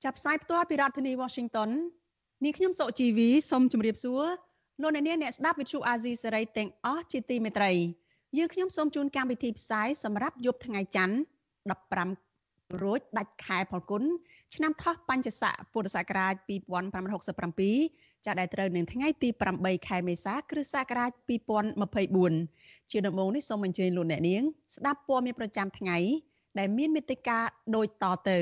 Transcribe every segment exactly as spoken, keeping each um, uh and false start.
ចាប់ផ្សាយផ្ទាល់ពីរដ្ឋធានី Washington នាងខ្ញុំសុជីវីសូមជម្រាបសួរលោកអ្នកនាងអ្នកស្ដាប់វិទ្យុអាស៊ីសេរីទាំងអស់ជាទីមេត្រីយើងខ្ញុំសូមជូនកម្មវិធីផ្សាយសម្រាប់យប់ថ្ងៃច័ន្ទដប់ប្រាំរោចដាច់ខែផលគុណឆ្នាំថោះបัญចស័កពុរសករាជពីរពាន់ប្រាំរយហកសិបប្រាំពីរចាស់ដែលត្រូវនឹងថ្ងៃទីប្រាំបីខែមេសាគ្រិស្តសករាជពីរពាន់ម្ភៃបួនជាដំបូងនេះសូមអញ្ជើញលោកអ្នកនាងស្ដាប់ព័ត៌មានប្រចាំថ្ងៃដែលមានមេត្តាដូចតទៅ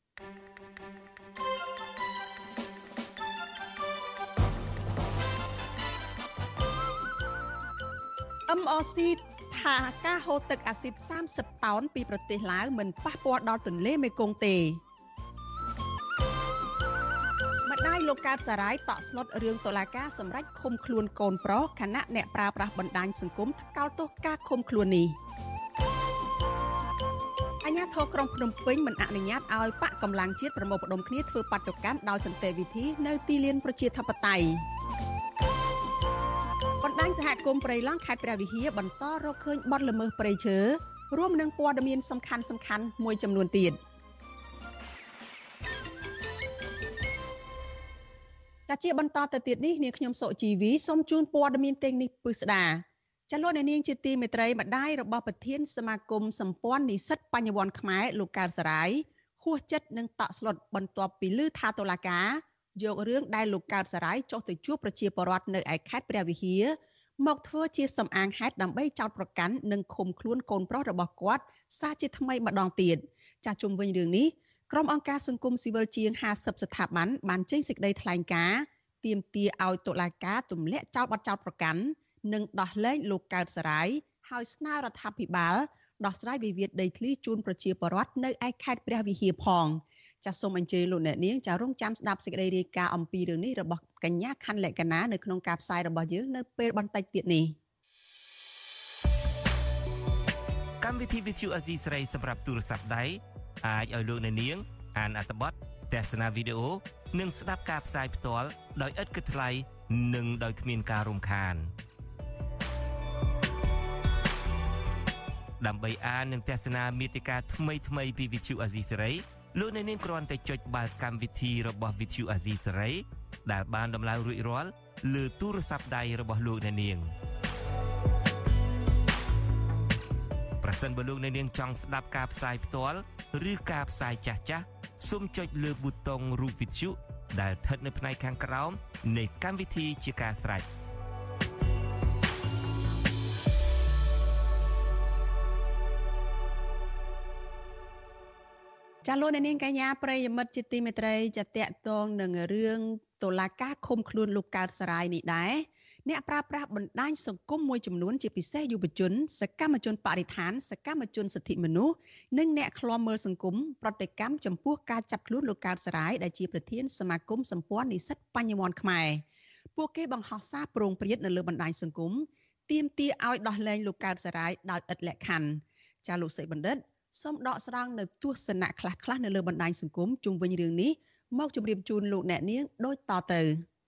អឹម អរ ស៊ី ថាការហូរទឹកអាស៊ីតសាមសិបតោនពីប្រទេសឡាវមិនប៉ះពាល់ដល់ទន្លេមេគង្គទេម្ដាយលោកកើតសារាយតក់ស្លុតរឿងតុលាការសម្រេចឃុំខ្លួនកូនប្រុសខណៈអ្នកប្រើប្រាស់បណ្ដាញសង្គមថ្កោលទោសការឃុំខ្លួននេះអាជ្ញាធរក្រុងភ្នំពេញមិនអនុញ្ញាតឲ្យបកកម្លាំងជាតិប្រមូលផ្ដុំគ្នាធ្វើបាតុកម្មដោយសន្តិវិធីនៅទីលានប្រជាធិបតេយ្យបណ្ដាញសហគមន៍ព្រៃឡង់ខេត្តព្រះវិហារបន្តរកឃើញបទល្មើសព្រៃឈើរួមនឹងព័ត៌មានសំខាន់សំខាន់មួយចំនួនទៀតចាជាបន្តទៅទៀតនេះនាងខ្ញុំសុជីវីសូមជូនព័ត៌មានទាំងនេះពិស្ដាចាលោកអ្នកនាងជាទីមេត្រីម្ដាយរបស់ប្រធានសមាគមសម្ព័ន្ធនិស្សិតបញ្ញវន្តខ្មែរលោកកើតសរាយហួសចិត្តនឹងតក់ស្លុតបន្ទាប់ពីឮថាតុលាការយករឿងដែលលោកកើតសរាយចុះទៅជួបប្រជាពលរដ្ឋនៅឯខេត្តព្រះវិហារមកធ្វើជាសំអាងហេតុដើម្បីចោទប្រកាន់និងឃុំខ្លួនកូនប្រុសរបស់គាត់សារជាថ្មីម្ដងទៀតចាស់ជុំវិញរឿងនេះក្រុមអង្គការសង្គមស៊ីវិលជាងហាសិបស្ថាប័នបានចេញសេចក្តីថ្លែងការណ៍ទាមទារឲ្យតុលាការទម្លាក់ចោលបទចោទប្រកាន់និងដោះលែងលោកកើតសរាយហើយស្នើរដ្ឋាភិបាលដោះស្រាយវិវាទដីធ្លីជូនប្រជាពលរដ្ឋនៅឯខេត្តព្រះវិហារផងចាសសូមអញ្ជើញលោកអ្នកនាងចារងចាំស្ដាប់សេចក្តីរាយការណ៍អំពីរឿងនេះរបស់កញ្ញាខណ្ឌលក្ខណានៅក្នុងការផ្សាយរបស់យើងនៅពេលបន្តិចទៀតនេះកម្មវិធី Vithu Azizi ស្រីសម្រាប់ទូរស័ព្ទដៃអាចឲ្យលោកអ្នកនាងអានអត្ថបទទស្សនាវីដេអូនិងស្ដាប់ការផ្សាយផ្ទាល់ដោយឥតគិតថ្លៃនិងដោយគ្មានការរំខានដើម្បីអាននិងទស្សនាមាតិកាថ្មីៗពី Vithu Azizi ស្រីលោកអ្នកនាងគ្រាន់តែចុចបាល់កម្មវិធីរបស់ Vithu Azizi សេរីដែលបានដំឡើងរួចរាល់លើទូរស័ព្ទដៃរបស់លោកអ្នកនាងប្រសិនបើលោកអ្នកនាងចង់ស្ដាប់ការផ្សាយផ្ទាល់ឬការផ្សាយចាស់ចាស់សូមចុចលើប៊ូតុងរូប Vithu ដែលស្ថិតនៅផ្នែកខាងក្រោមនៃកម្មវិធីជាការស្រេចចាលោកអ្នកនាងកញ្ញាប្រិយមិត្តជាទីមេត្រីចាតកតងនឹងរឿងតុលាការឃុំខ្លួនលោកកើតសរាយនេះដែរអ្នកប្រើប្រាស់បណ្ដាញសង្គមមួយចំនួនជាពិសេសយុវជនសកម្មជនបរិស្ថានសកម្មជនសិទ្ធិមនុស្សនិងអ្នកឃ្លាំមើលសង្គមប្រតិកម្មចំពោះការចាប់ខ្លួនលោកកើតសរាយដែលជាប្រធានសមាគមសម្ព័ន្ធនិស្សិតបញ្ញវន្តខ្មែរពួកគេបង្ហោះសារប្រងព្រាតនៅលើបណ្ដាញសង្គមទាមទារឲ្យដោះលែងលោកកើតសរាយដោយឥតលក្ខខណ្ឌចាលោកសេចបណ្ឌិតសូមដកស្រង់នៅទស្សនៈខ្លះៗនៅលើបណ្ដាញសង្គមជុំវិញរឿងនេះមកជម្រាបជូនលោកអ្នកនាងដូចតទៅ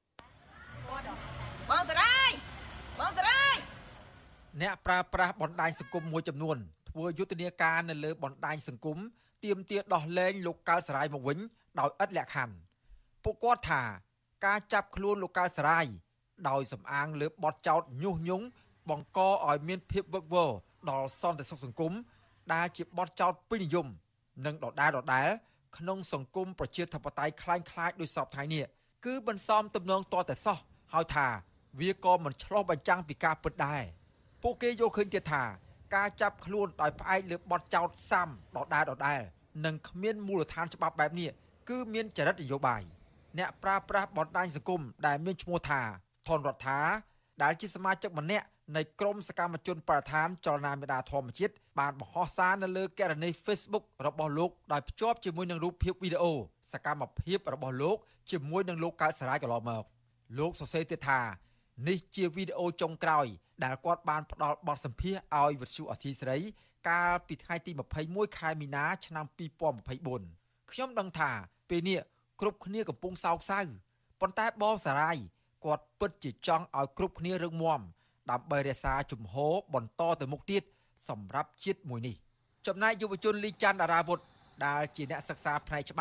បងតារាយបងតារាយអ្នកប្រើប្រាស់បណ្ដាញសង្គមមួយចំនួនធ្វើយុទ្ធនាការនៅលើបណ្ដាញសង្គមទាមទារដោះលែងលោកកើតសរាយមកវិញដោយឥតលក្ខខណ្ឌពួកគាត់ថាការចាប់ខ្លួនលោកកើតសរាយដោយសំអាងលើបទចោទញុះញង់បង្កឲ្យមានភាពវឹកវរដល់សន្តិសុខសង្គមដែលជាបទចោទពេញនិយមនិងដដែលដដែលក្នុងសង្គមប្រជាធិបតេយ្យคล้ายคล้ายដោយសពថ្ងៃនេះគឺបន្សំទំនងតតែសោះហើយថាវាក៏មិនឆ្លោះបញ្ចាំងពីការពិតដែរពួកគេយល់ឃើញទៀតថាការចាប់ខ្លួនដោយផ្អែកលើបទចោទសាមដដែលដដែលនិងគ្មានមូលដ្ឋានច្បាប់បែបនេះគឺមានចរិតនយោបាយអ្នកប្រើប្រាស់បណ្ដាញសង្គមដែលមានឈ្មោះថាថនរដ្ឋាដែលជាសមាជិកម្នាក់នៃក្រុមសកម្មជនបរិស្ថានចលនាមេដាធម្មជាតិបានបង្ហោះសារនៅលើគណនី Facebook របស់លោកដោយភ្ជាប់ជាមួយនឹងរូបភាពវីដេអូសកម្មភាពរបស់លោកជាមួយនឹងលោកកើតសរាយកន្លងមកលោកសរសេរទៀតថានេះជាវីដេអូចុងក្រោយដែលគាត់បានផ្ដល់បទសម្ភាសន៍ឲ្យវិទ្យុអសីសេរីកាលពីថ្ងៃទីម្ភៃមួយខែមីនាឆ្នាំពីរពាន់ម្ភៃបួនខ្ញុំដឹងថាពេលនេះគ្រប់គ្នាកំពុងសោកសៅប៉ុន្តែបងសរាយគាត់ពិតជាចង់ឲ្យគ្រប់គ្នារឹងមាំដើម្បីរក្សាជំហរបន្តទៅមុខទៀតសម្រាប់ជាតិមួយនេះចំណែកយុវជនលីច័ន្ទតារាវុធដែលជាអ្នកសិក្សាផ្នែកច្បាប់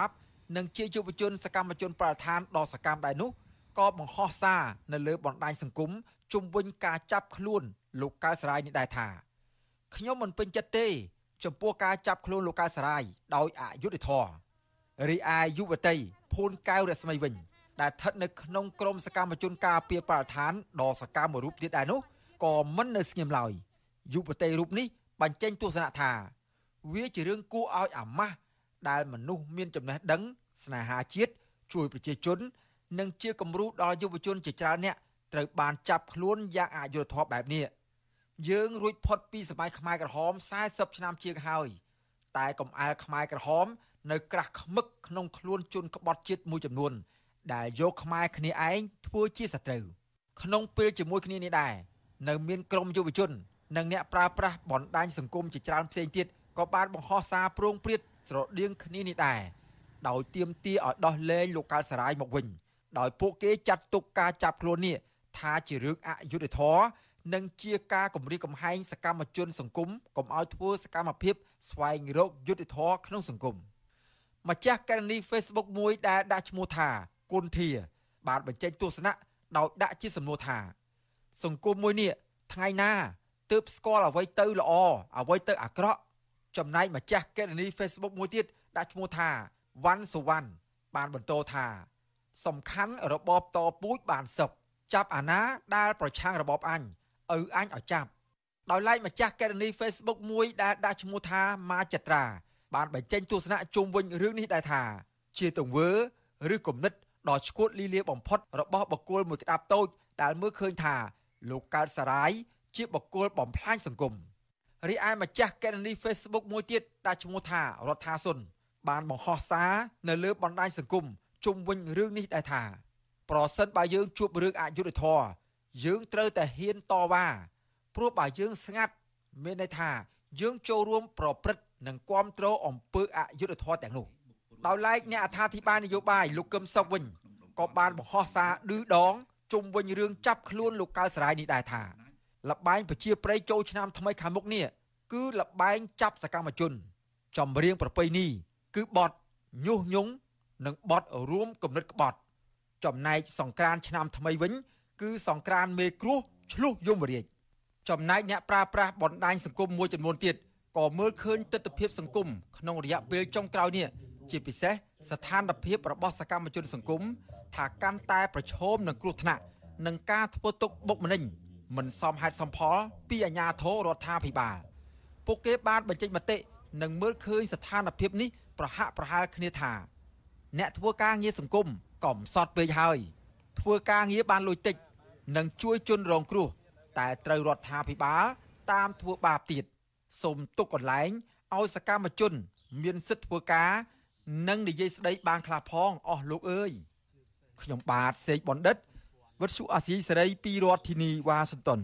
និងជាយុវជនសកម្មជនបរិស្ថានដ៏សកម្មដែរនោះក៏បង្ហោះសារនៅលើបណ្ដាញសង្គមជុំវិញការចាប់ខ្លួនលោកកៅសរាយនេះដែរថាខ្ញុំមិនពេញចិត្តទេចំពោះការចាប់ខ្លួនលោកកៅសរាយដោយអយុត្តិធម៌រីឯយុវតីភួនកែវរស្មីវិញដែលស្ថិតនៅក្នុងក្រុមសកម្មជនការពារបរិស្ថានដ៏សកម្មមួយរូបទៀតដែរនោះក៏មិននៅស្ងៀមឡើយយុវតីរូបនេះបញ្ចេញទស្សនៈថាវាជារឿងគួរឲ្យអាម៉ាស់ដែលមនុស្សមានចំណេះដឹងស្នេហាជាតិជួយប្រជាជននិងជាគំរូដល់យុវជនជាច្រើនអ្នកត្រូវបានចាប់ខ្លួនយ៉ាងអយុត្តិធម៌បែបនេះយើងរួចផុតពីសម័យខ្មែរក្រហមសែសិបឆ្នាំជាងហើយតែកំអែលខ្មែរក្រហមនៅក្រាស់ខ្មឹកក្នុងខ្លួនជនក្បត់ជាតិមួយចំនួនដែលយកខ្មែរគ្នាឯងធ្វើជាសត្រូវក្នុងពេលជាមួយគ្នានេះដែរនៅមានក្រុមយុវជននិងអ្នកប្រើប្រាស់បណ្ដាញសង្គមជាច្រើនផ្សេងទៀតក៏បានបង្ហោះសារប្រងព្រាតស្រដៀងគ្នានេះដែរដោយទាមទារឲ្យដោះលែងលោកកៅសរាយមកវិញដោយពួកគេចាត់ទុកការចាប់ខ្លួននេះថាជារឿងអយុត្តិធម៌និងជាការគំរាមកំហែងសកម្មជនសង្គមកុំឲ្យធ្វើសកម្មភាពស្វែងរកយុត្តិធម៌ក្នុងសង្គមម្ចាស់ករណី Facebook មួយដែលដាក់ឈ្មោះថាគុនធាបានបញ្ចេញទស្សនៈដោយដាក់ជាសំណួរថាសង្គមមួយនេះថ្ងៃណាទើបស្គាល់អ្វីទៅល្អអ្វីទៅអាក្រក់ចំណែកម្ចាស់ករណី Facebook មួយទៀតដាក់ឈ្មោះថាវ៉ាន់សុវណ្ណបានបន្តថាសំខាន់របបតពូជបានសឹកចាប់អាណាដែលប្រឆាំងរបបអញឪអញឲ្យចាប់ដោយឡែកម្ចាស់ករណី Facebook មួយដែលដាក់ឈ្មោះថាម៉ាចត្រាបានបញ្ចេញទស្សនៈជុំវិញរឿងនេះដែរថាជាទង្វើឬគំនិតដ៏ឆ្កួតលីលាបំផុតរបស់បុគ្គលមួយក្តាប់តូចដែលមើលឃើញថាលោកកើតសរាយជាបុគ្គលបំផ្លាញសង្គមរីឯម្ចាស់ករណី Facebook មួយទៀតដាក់ឈ្មោះថារដ្ឋាសុនបានបង្ហោះសារនៅលើបណ្ដាញសង្គមជុំវិញរឿងនេះដែរថាប្រសិនបើយើងជួបរឿងអយុត្តិធម៌យើងត្រូវតែហ៊ានតវ៉ាព្រោះបើយើងស្ងាត់មានន័យថាយើងចូលរួមប្រព្រឹត្តនិងគាំទ្រអំពើអយុត្តិធម៌ទាំងនោះដោយឡែកអ្នកអត្ថាធិប្បាយនយោបាយលោកកឹមសុខវិញក៏បានបង្ហោះសារឌឺដងជុំវិញរឿងចាប់ខ្លួនលោកកៅសរាយនេះដែរថាលបែងប្រជាប្រិយចូលឆ្នាំថ្មីខាងមុខនេះគឺលបែងចាប់សកម្មជនចម្រៀងប្រពៃណីគឺបទញុះញង់និងបទរួមគំនិតក្បត់ចំណែកសង្ក្រាន្តឆ្នាំថ្មីវិញគឺសង្ក្រាន្តមេគ្រោះឆ្លុះយមរាជចំណែកអ្នកប្រើប្រាស់បណ្ដាញសង្គមមួយចំនួនទៀតក៏មើលឃើញទស្សនវិជ្ជាសង្គមក្នុងរយៈពេលចុងក្រោយនេះជាពិសេសស្ថានភាពរបស់សកម្មជនសង្គមថាកាន់តែប្រឈមនឹងគ្រោះថ្នាក់និងការធ្វើទុកបុកម្នេញមិនសមហេតុសមផលពីអាជ្ញាធររដ្ឋាភិបាលពួកគេបានបញ្ចេញមតិនិងមើលឃើញស្ថានភាពនេះប្រហាក់ប្រហែលគ្នាថាអ្នកធ្វើការងារសង្គមកំសត់ពេកហើយធ្វើការងារបានលុយតិចនិងជួយជនរងគ្រោះតែត្រូវរដ្ឋាភិបាលតាមធ្វើបាបទៀតសូមទុកកន្លែងឲ្យសកម្មជនមានសិទ្ធិធ្វើការនិងនិយាយស្ដីបានខ្លះផងអស់លោកអើយខ្ញុំបាទសេកបណ្ឌិតវិទ្យុអាស៊ីសេរីពីរដ្ឋធានីវ៉ាស៊ីនតោន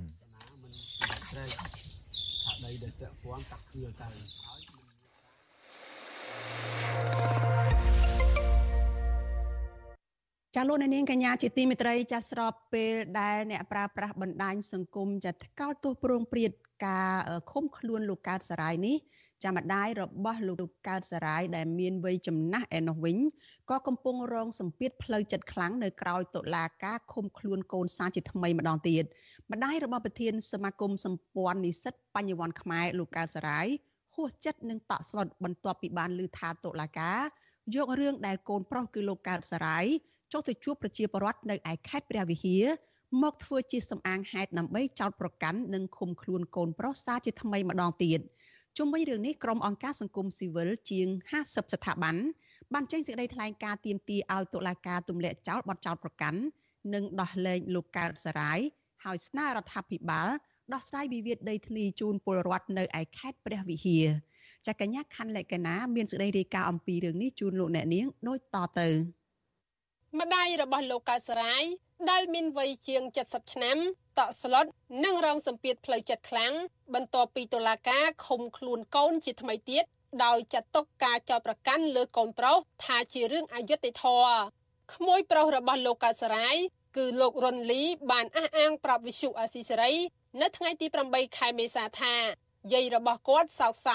ចាលោកនាងកញ្ញាជាទីមេត្រីចាស្របពេលដែលអ្នកប្រើប្រាស់បណ្ដាញសង្គមចាថ្កោលទោសប្រងព្រាតការឃុំខ្លួនលោកកើតសរាយនេះចាម្ដាយរបស់លោកកើតសរាយដែលមានវ័យចំណាស់ឯនោះវិញក៏កំពុងរងសម្ពាធផ្លូវចិត្តខ្លាំងនៅក្រៅតុលាការឃុំខ្លួនកូនសាជាថ្មីម្ដងទៀតម្ដាយរបស់ប្រធានសមាគមសម្ព័ន្ធនិស្សិតបញ្ញវន្តខ្មែរលោកកើតសរាយហួសចិត្តនឹងតក់ស្លុតបន្ទាប់ពីបានឮថាតុលាការយករឿងដែលកូនប្រុសគឺលោកកើតសរាយចុះទៅជួបប្រជាពលរដ្ឋនៅឯខេត្តព្រះវិហារមកធ្វើជាសំអាងហេតុដើម្បីចោទប្រកាន់និងឃុំខ្លួនកូនប្រុសសាជាថ្មីម្ដងទៀតជុំវិញរឿងនេះក្រុមអង្គការសង្គមស៊ីវិលជាងហាសិបស្ថាប័នបានចេញសេចក្តីថ្លែងការណ៍ទាមទារឲ្យតុលាការទម្លាក់ចោលបទចោទប្រកាន់និងដោះលែងលោកកើតសរាយហើយស្នើរដ្ឋាភិបាលដោះស្រាយវិវាទដីធ្លីជូនពលរដ្ឋនៅឯខេត្តព្រះវិហារចាកញ្ញាខាន់លក្ខណាមានសេចក្តីរាយការណ៍អំពីរឿងនេះជូនលោកអ្នកនាងដូចតទៅម្ដាយរបស់លោកកើតសរាយដែលមានវ័យជាងเจ็ดสิบឆ្នាំតក់ស្លុតនិងរងសម្ពាធផ្លូវចិត្តខ្លាំងបន្ទាប់ពីតុលាការឃុំខ្លួនកូនជាថ្មីទៀតដោយចាត់ទុកការចោទប្រកាន់លើកូនប្រុសថាជារឿងអយុត្តិធម៌ក្មួយប្រុសរបស់លោកកើតសរាយគឺលោករុនលីបានអះអាងប្រាប់វិទ្យុអាស៊ីសេរីនៅថ្ងៃទីប្រាំបីខែមេសាថាយាយរបស់គាត់សោកសៅ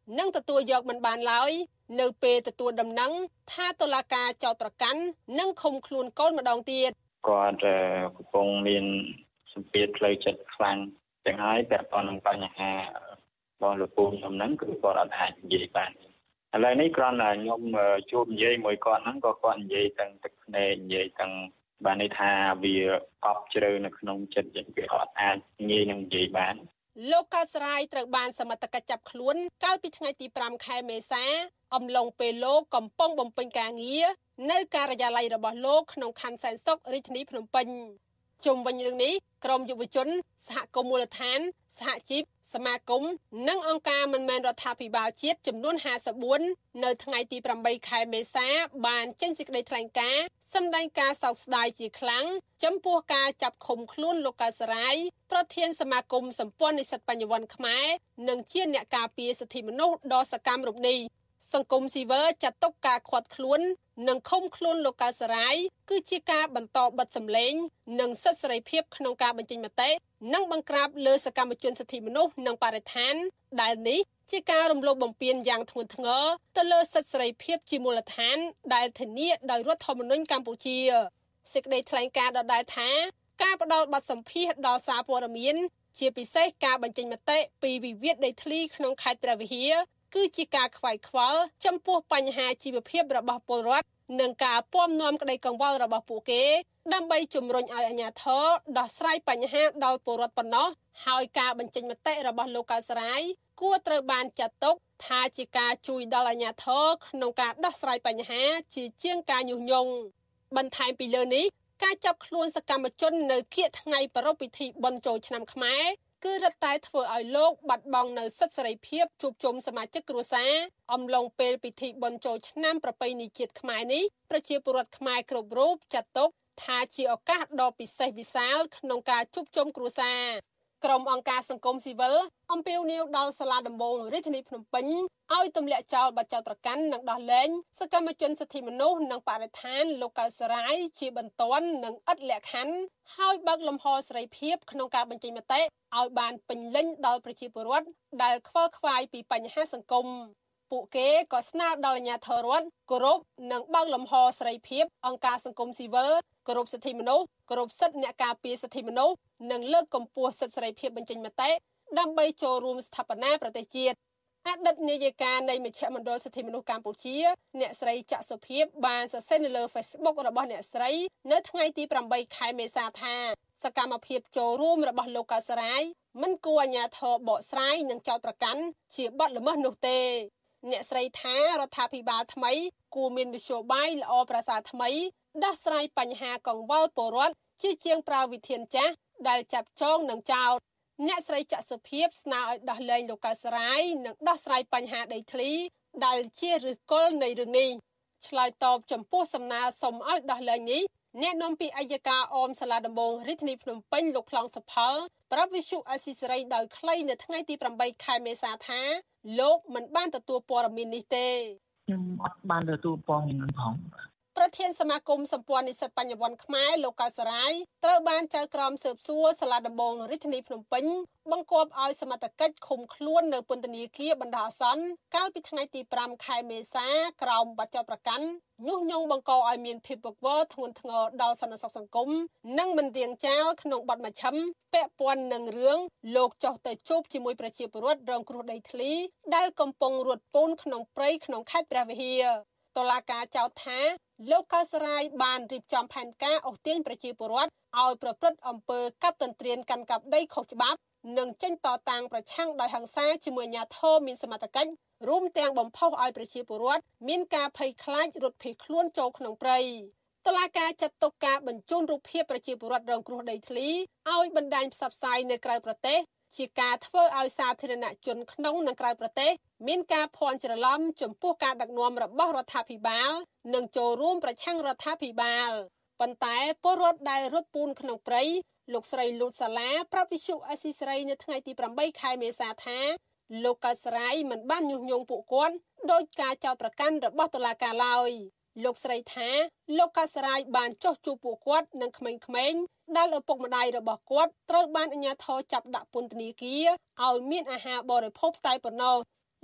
នឹងទទួលយកមិនបានឡើយនៅពេលទទួលដំណឹងថាតុលាការចោទប្រកាន់និងឃុំខ្លួនកូនម្ដងទៀតគាត់កំពុងមានសម្ពាធផ្លូវចិត្តខ្លាំងទាំងហើយពាក់ព័ន្ធនឹងបញ្ហារបស់លោកពូខ្ញុំហ្នឹងគឺគាត់អត់អាចនិយាយបានឥឡូវនេះគ្រាន់តែខ្ញុំជួបនិយាយមួយគាត់ហ្នឹងក៏គាត់និយាយទាំងទឹកភ្នែកនិយាយទាំងបានន័យថាវាអប់ជ្រៅនៅក្នុងចិត្តយើងវាអត់អាចងាយនឹងនិយាយបានលោកកៅសរាយត្រូវបានសមត្ថកិច្ចចាប់ខ្លួនកាលពីថ្ងៃទីប្រាំខែមេសាអំឡុងពេលលោកកំពុងបំពេញការងារនៅការិយាល័យរបស់លោកក្នុងខណ្ឌសែនសុខរាជធានីភ្នំពេញជុំវិញរឿងនេះក្រមយុវជនសហគមន៍មូលដ្ឋានសហជីពសមាគមនិងអង្គការមិនមែនរដ្ឋាភិបាលជាតិចំនួនห้าสิบสี่នៅថ្ងៃទីប្រាំបីខែមេសាបានចេញសេចក្តីថ្លែងការណ៍សម្ដែងការសោកស្ដាយជាខ្លាំងចំពោះការចាប់ឃុំខ្លួនលោកកៅសរាយប្រធានសមាគមសម្ព័ន្ធនិស្សិតបញ្ញវន្តខ្មែរនិងជាអ្នកការពារសិទ្ធិមនុស្សដ៏សកម្មរូបនេះសង្គមស៊ីវិលចាត់ទុកការឃាត់ខ្លួននិងឃុំខ្លួនលោកកៅសរាយគឺជាការបន្តបិទសម្លេងនិងសិទ្ធិសេរីភាពក្នុងការបញ្ចេញមតិនិងបង្ក្រាបលើសកម្មជនសិទ្ធិមនុស្សនិងបរិស្ថានដែលនេះជាការរំលោភបំពានយ៉ាងធ្ងន់ធ្ងរទៅលើសិទ្ធិសេរីភាពជាមូលដ្ឋានដែលធានាដោយរដ្ឋធម្មនុញ្ញកម្ពុជាសេចក្តីថ្លែងការណ៍ដដែលថាការផ្ដល់បទសម្ភាសន៍ដល់សារព័ត៌មានជាពិសេសការបញ្ចេញមតិពីវិវាទដីធ្លីក្នុងខេត្តព្រះវិហារគឺជាការខ្វាយខ្វល់ចំពោះបញ្ហាជីវភាពរបស់ពលរដ្ឋនិងការពំនាំក្តីកង្វល់របស់ពួកគេដើម្បីជំរុញឲ្យអាជ្ញាធរដោះស្រាយបញ្ហាដល់ពលរដ្ឋប៉ុណ្ណោះហើយការបញ្ចេញមតិរបស់លោកកៅសរាយគួរត្រូវបានចាត់ទុកថាជាការជួយដល់អាជ្ញាធរក្នុងការដោះស្រាយបញ្ហាជាជាងការញុះញង់បន្ថែមពីលើនេះការចាប់ខ្លួនសកម្មជននៅគៀកថ្ងៃប្រារព្ធពិធីបុណ្យចូលឆ្នាំខ្មែរគឺរឹតតែធ្វើឲ្យលោកបាត់បង់នៅសិទ្ធិសេរីភាពជួបជុំសមាជិកគ្រួសារអំឡុងពេលពិធីបុណ្យចូលឆ្នាំប្រពៃណីជាតិខ្មែរនេះប្រជាពលរដ្ឋខ្មែរគ្រប់រូបចាត់ទុកថាជាឱកាសដ៏ពិសេសវិសាលក្នុងការជួបជុំគ្រួសារក្រុមអង្គការសង្គមស៊ីវិលអំពាវនាវដល់សាលាដំបងរាជធានីភ្នំពេញឲ្យទម្លាក់ចោលបទចោទប្រកាន់និងដោះលែងសកម្មជនសិទ្ធិមនុស្សនិងបរិស្ថានលោកកៅសរាយជាបន្ទាន់និងឥតលក្ខខណ្ឌហើយបើកលំហសេរីភាពក្នុងការបញ្ចេញមតិឲ្យបានពេញលេញដល់ប្រជាពលរដ្ឋដែលខ្វល់ខ្វាយពីបញ្ហាសង្គមពួកគេក៏ស្នើដល់អាជ្ញាធររដ្ឋគោរពនិងបើកលំហសេរីភាពអង្គការសង្គមស៊ីវិលគោរពសិទ្ធិមនុស្សគោរពសិទ្ធិអ្នកការពារសិទ្ធិមនុស្សនិងលើកកម្ពស់សិទ្ធិសេរីភាពបញ្ចេញមតិដើម្បីចូលរួមស្ថាបនាប្រទេសជាតិអតីតនាយិកានៃមជ្ឈមណ្ឌលសិទ្ធិមនុស្សកម្ពុជាអ្នកស្រីចាក់សុភីបបានសរសេរនៅលើ Facebook របស់អ្នកស្រីនៅថ្ងៃទីប្រាំបីខែមេសាថាសកម្មភាពចូលរួមរបស់លោកកៅសរាយមិនគួរអាជ្ញាធរបកស្រាយនិងចោទប្រកាន់ជាបទល្មើសនោះទេអ្នកស្រីថារដ្ឋាភិបាលថ្មីគួរមាននយោបាយល្អប្រសើរថ្មីដោះស្រាយបញ្ហាកង្វល់ពលរដ្ឋជាជាងប្រើវិធានចាស់ដែលចាប់ចងនិងចោទអ្នកស្រីចាក់សុភីបស្នើឲ្យដោះលែងលោកកៅសរាយនិងដោះស្រាយបញ្ហាដីធ្លីដែលជាឫសគល់នៃរឿងនេះឆ្លើយតបចំពោះសំណើសុំឲ្យដោះលែងនេះអ្នកនាំពាក្យអัยការអមសាលាដំបងរាជធានីភ្នំពេញលោកខ្លងសុផលប្រាប់វិទ្យុអេស៊ីសេរីដោយខ្លីនៅថ្ងៃទីប្រាំបីខែមេសាថាលោកមិនបានទទួលព័ត៌មាននេះទេខ្ញុំអត់បានទទួលព័ត៌មាននោះផងប្រធានសមាគមសម្ព័ន្ធនិស្សិតបញ្ញវន្តខ្មែរលោកកៅសរាយត្រូវបានចៅក្រមស៊ើបសួរសាលាដំបងរាជធានីភ្នំពេញបង្គាប់ឲ្យសមត្ថកិច្ចឃុំខ្លួននៅពន្ធនាគារបណ្ដោះអាសន្នកាលពីថ្ងៃទីប្រាំខែមេសាក្រោមបទចោទប្រកាន់ញុះញង់បង្កឲ្យមានភាពវឹកវរធ្ងន់ធ្ងរដល់សន្តិសុខសង្គមនិងមិនរៀងចាលក្នុងបទមជ្ឈិមពាក់ព័ន្ធនឹងរឿងលោកចុះទៅជួបជាមួយប្រជាពលរដ្ឋរងគ្រោះដីធ្លីដែលកំពុងរត់ពូនក្នុងព្រៃក្នុងខេត្តព្រះវិហារតុលាការចោទថាលោកកៅសរាយបានរៀបចំផែនការអូសទាញប្រជាពលរដ្ឋឲ្យប្រព្រឹត្តអំពើកាប់ទន្ទ្រានកាន់កាប់ដីខុសច្បាប់និងចេញតតាំងប្រឆាំងដោយហិង្សាជាមួយអាជ្ញាធរមានសមត្ថកិច្ចរួមទាំងបំផុសឲ្យប្រជាពលរដ្ឋមានការភ័យខ្លាចរត់ភៀសខ្លួនចូលក្នុងព្រៃតុលាការចាត់ទុកការបញ្ជូនរូបភាពប្រជាពលរដ្ឋរងគ្រោះដីធ្លីឲ្យបណ្ដាញផ្សព្វផ្សាយនៅក្រៅប្រទេសជាការធ្វើឲ្យសាធារណជនក្នុងនិងក្រៅប្រទេសមានការភ័ន្តច្រឡំចំពោះការដឹកនាំរបស់រដ្ឋាភិបាលនិងចូលរួមប្រឆាំងរដ្ឋាភិបាលប៉ុន្តែពលរដ្ឋដែលរត់ពូនក្នុងព្រៃលោកស្រីលូតសាឡាប្រាប់វិទ្យុអេស៊ីសេរីនៅថ្ងៃទីប្រាំបីខែមេសាថាលោកកៅសរាយមិនបានញុះញង់ពួកគាត់ដោយការចោទប្រកាន់របស់តុលាការឡើយលោកស្រីថាលោកកៅសរាយបានចុះជួបពួកគាត់និងក្មេងៗដែលឪពុកម្ដាយរបស់គាត់ត្រូវបានអាជ្ញាធរចាប់ដាក់ពន្ធនាគារឲ្យមានអាហារបរិភោគតែប៉ុណ្ណោះ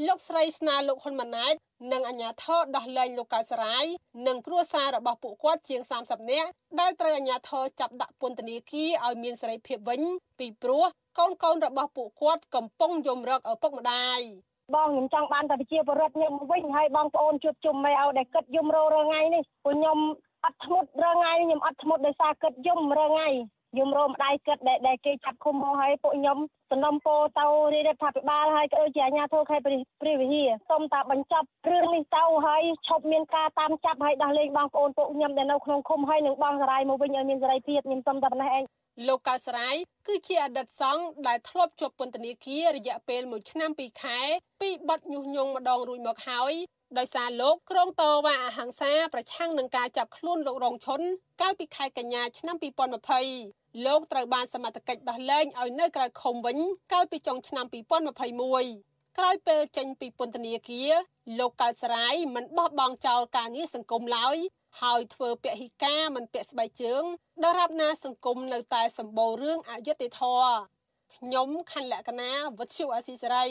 លោកស្រីស្នើលោកហ៊ុនម៉ាណែតនិងអាជ្ញាធរដោះលែងលោកកៅសរាយនិងគ្រួសាររបស់ពួកគាត់ជាងសាមសិបនាក់ដែលត្រូវអាជ្ញាធរចាប់ដាក់ពន្ធនាគារឲ្យមានសេរីភាពវិញពីព្រោះកូនកូនរបស់ពួកគាត់កំពុងយំរកឪពុកម្ដាយបងខ្ញុំចង់បានតែប្រជាពលរដ្ឋខ្ញុំវិញហើយបងប្អូនជួបជុំមិនឲ្យដែលគិតយំររថ្ងៃនេះពួកខ្ញុំអត់ធ្មត់រថ្ងៃខ្ញុំអត់ធ្មត់ដោយសារគិតយំរថ្ងៃយំរម្ដាយគិតដែលគេចាប់ឃុំមកហើយពួកខ្ញុំសំណុំពរទៅរដ្ឋាភិបាលហើយក៏ដូចជាអាជ្ញាធរខេត្តព្រះវិហារសូមតែបញ្ចប់រឿងនេះទៅហើយឈប់មានការតាមចាប់ហើយដោះលែងបងប្អូនពួកខ្ញុំដែលនៅក្នុងឃុំហើយនឹងបងសរាយមកវិញឲ្យមានសេរីភាពខ្ញុំសូមតែប៉ុណ្ណេះឯងលោកកៅសរាយគឺជាអតីតសង្ឃដែលធ្លាប់ជាប់ពន្ធនាគាររយៈពេលមួយឆ្នាំពីរខែពីបទញុះញង់ម្ដងរួចមកហើយដោយសារលោកគ្រងតវ៉ាអហិង្សាប្រឆាំងនឹងការចាប់ខ្លួនលោករងឈុនកាលពីខែកញ្ញាឆ្នាំពីរពាន់ម្ភៃលោកត្រូវបានសមត្ថកិច្ចដោះលែងឲ្យនៅក្រៅឃុំវិញកាលពីចុងឆ្នាំពីរពាន់ម្ភៃមួយក្រោយពេលចេញពីពន្ធនាគារលោកកៅសរាយមិនបោះបង់ចោលការងារសង្គមឡើយហើយធ្វើពហិការមិនពាក់ស្បែកជើងដរាបណាសង្គមនៅតែសម្បូររឿងអយុត្តិធម៌ខ្ញុំខណ្ឌលក្ខណាវុទ្ធុអាស៊ីសេរី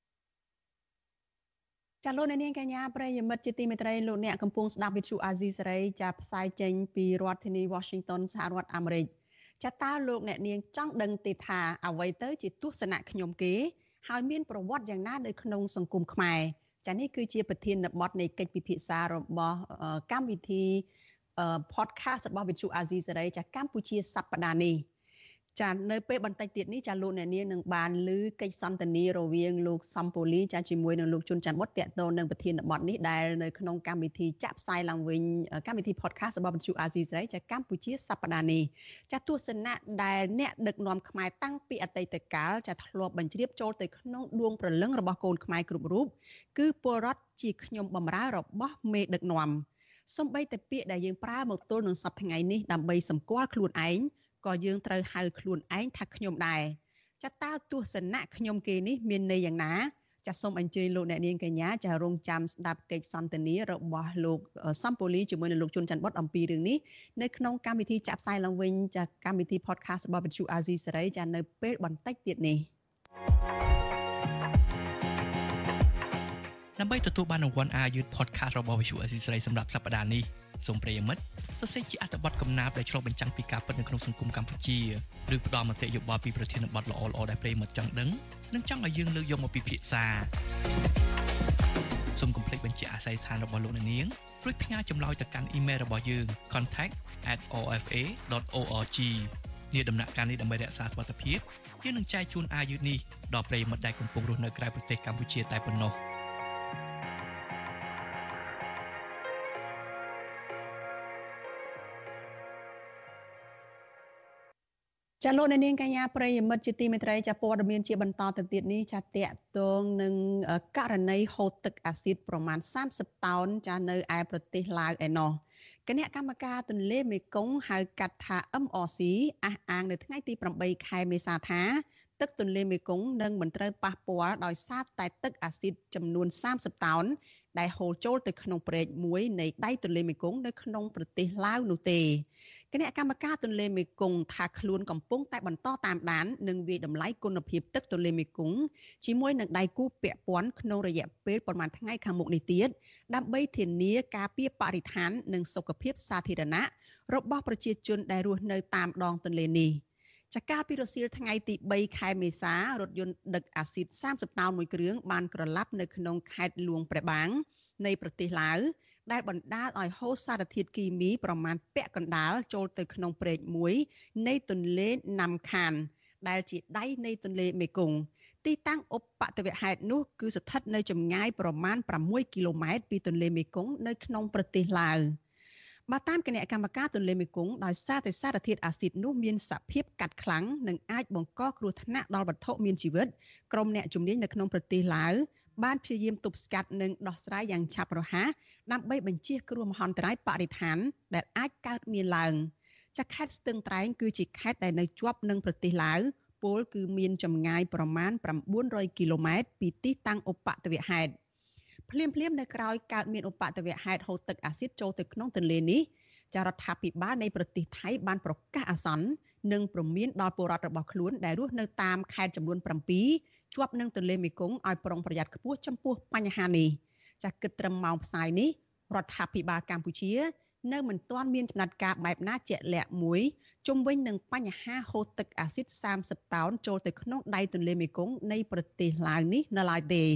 ចាលោកនាងកញ្ញាប្រិយមិត្តជាទីមេត្រីលោកអ្នកកំពុងស្ដាប់វិទ្យុអាស៊ីសេរីចាផ្សាយចេញពីរដ្ឋធានី Washington សហរដ្ឋអាមេរិកចាតើលោកអ្នកនាងចង់ដឹងទេថាអ្វីទៅជាទស្សនៈខ្ញុំគេហើយមានប្រវត្តិយ៉ាងណានៅក្នុងសង្គមខ្មែរចានេះគឺជាប្រធានបទនៃកិច្ចពិភាក្សារបស់កម្មវិធី podcast របស់វិទ្យុអាស៊ីសេរីចាកម្ពុជាសប្តាហ៍នេះចានៅពេលបន្តិចទៀតនេះចាលោកអ្នកនាងនឹងបានឮកិច្ចសន្ទនារវាងលោកសំពូលីចាជាមួយនឹងលោកជុនច័ន្ទបុតតាក់ទងនឹងប្រធានបទនេះដែលនៅក្នុងកម្មវិធីចាក់ផ្សាយឡើងវិញកម្មវិធី podcast របស់វិទ្យុអាស៊ីសេរីចាកម្ពុជាសប្តាហ៍នេះចាទស្សនៈដែលអ្នកដឹកនាំខ្មែរតាំងពីអតីតកាលចាធ្លាប់បញ្ជ្រាបចូលទៅក្នុងដួងព្រលឹងរបស់កូនខ្មែរគ្រប់រូបគឺពលរដ្ឋជាខ្ញុំបម្រើរបស់មេដឹកនាំសូម្បីតែពាក្យដែលយើងប្រើមកទល់នឹងសប្តាហ៍ថ្ងៃនេះដើម្បីសម្គាល់ខ្លួនឯងក៏យើងត្រូវហៅខ្លួនឯងថាខ្ញុំដែរចាតើទស្សនៈខ្ញុំគេនេះមានន័យយ៉ាងណាចាសូមអញ្ជើញលោកអ្នកនាងកញ្ញាចារងចាំស្ដាប់កិច្ចសន្ទនារបស់លោកសំពូលីជាមួយនឹងលោកជុនច័ន្ទបុតអំពីរឿងនេះនៅក្នុងកម្មវិធីចាក់ផ្សាយឡើងវិញចាកម្មវិធី podcast របស់វិទ្យុអាស៊ីសេរីចានៅពេលបន្តិចទៀតនេះដើម្បីទទួលបានរង្វាន់អាយុ podcast របស់វិទ្យុអាស៊ីសេរីសម្រាប់សប្តាហ៍នេះសូមប្រិយមិត្តសរសេរជាអត្ថបទកំណាព្យដែលឆ្លុះបញ្ចាំងពីការពិតនៅក្នុងសង្គមកម្ពុជាឬផ្ដល់មតិយោបល់ពីប្រធានបទល្អៗដែលប្រិយមិត្តចង់ដឹងនិងចង់ឲ្យយើងលើកយកមកពិភាក្សាសូមកុំភ្លេចបញ្ជាក់អាស័យដ្ឋានរបស់លោកអ្នកនាងរួចផ្ញើចម្លើយទៅកាន់អ៊ីមែលរបស់យើង contact at o f a dot org នេះដំណាក់កាលនេះដើម្បីរក្សាសុវត្ថិភាពយើងនឹងចែកជូនអាយុនេះដល់ប្រិយមិត្តដែលកំពុងរស់នៅក្រៅប្រទេសកម្ពុជាតែប៉ុណ្ណោះចាលោកនាងកញ្ញាប្រិយមិត្តជាទីមេត្រីចាព័ត៌មានជាបន្តទៅទៀតនេះចាតកតងនឹងករណីហូរទឹកអាស៊ីតប្រមាណសាមសិបតោនចានៅឯប្រទេសឡាវឯណោះគណៈកម្មការទន្លេមេគង្គហៅកាត់ថា M R C អះអាងនៅថ្ងៃទីប្រាំបីខែមេសាថាទឹកទន្លេមេគង្គនឹងមិនត្រូវប៉ះពាល់ដោយសារតែទឹកអាស៊ីតចំនួនសាមសិបតោនដែលហូរចូលទៅក្នុងព្រែកមួយនៃដៃទន្លេមេគង្គនៅក្នុងប្រទេសឡាវនោះទេគណៈកម្មការទន្លេមេគង្គថាខ្លួនកំពុងតែបន្តតាមដាននិងវិយតម្លៃគុណភាពទឹកទន្លេមេគង្គជាមួយនឹងដៃគូពាក់ព័ន្ធក្នុងរយៈពេលប្រមាណថ្ងៃខាងមុខនេះទៀតដើម្បីធានាការពារបរិស្ថាននិងសុខភាពសាធារណៈរបស់ប្រជាជនដែលរស់នៅតាមដងទន្លេនេះចាកាលពីរសៀលថ្ងៃទីបីខែមេសារថយន្តដឹកអាស៊ីតសាមសិបតោនមួយគ្រឿងបានក្រឡាប់នៅក្នុងខេត្តលួងព្រះបាងនៃប្រទេសឡាវដែលបណ្ដាលឲ្យហូរសារធាតុគីមីប្រមាណពាក់កណ្ដាលចូលទៅក្នុងព្រែកមួយនៃទន្លេណាំខានដែលជាដៃនៃទន្លេមេគង្គទីតាំងឧបទ្ទវហេតុនោះគឺស្ថិតនៅចម្ងាយប្រមាណប្រាំមួយគីឡូម៉ែត្រពីទន្លេមេគង្គនៅក្នុងប្រទេសឡាវបើតាមគណៈកម្មការទន្លេមេគង្គដោយសារតែសារធាតុអាស៊ីតនោះមានសភាពកាត់ខ្លាំងនិងអាចបង្កគ្រោះថ្នាក់ដល់វត្ថុមានជីវិតក្រុមអ្នកជំនាញនៅក្នុងប្រទេសឡាវបានព្យាយាមទប់ស្កាត់និងដោះស្រាយយ៉ាងឆាប់រហ័សដើម្បីបញ្ជៀសគ្រោះមហន្តរាយបរិស្ថានដែលអាចកើតមានឡើងចាខេត្តស្ទឹងត្រែងគឺជាខេត្តដែលនៅជាប់នឹងប្រទេសឡាវពលគឺមានចម្ងាយប្រមាណប្រាំបួនរយគីឡូម៉ែត្រពីទីតាំងឧបទ្ទវហេតុភ្លាមភ្លាមនៅក្រៅកើតមានឧបទ្ទវហេតុហូរទឹកអាស៊ីតចូលទៅក្នុងទន្លេនេះចារដ្ឋាភិបាលនៃប្រទេសថៃបានប្រកាសអាសន្ននិងព្រមានដល់ពលរដ្ឋរបស់ខ្លួនដែលរស់នៅតាមខេត្តចំនួនប្រាំពីរជាប់នឹងទន្លេមេគង្គឲ្យប្រុងប្រយ័ត្នខ្ពស់ចំពោះបញ្ហានេះចាស់គិតត្រឹមម៉ោងផ្សាយនេះរដ្ឋាភិបាលកម្ពុជានៅមិនទាន់មានចំណាត់ការបែបណាជាក់លាក់មួយជុំវិញនឹងបញ្ហាហូរទឹកអាស៊ីតសាមសិបតោនចូលទៅក្នុងដៃទន្លេមេគង្គនៃប្រទេសឡាវនេះនៅឡើយទេ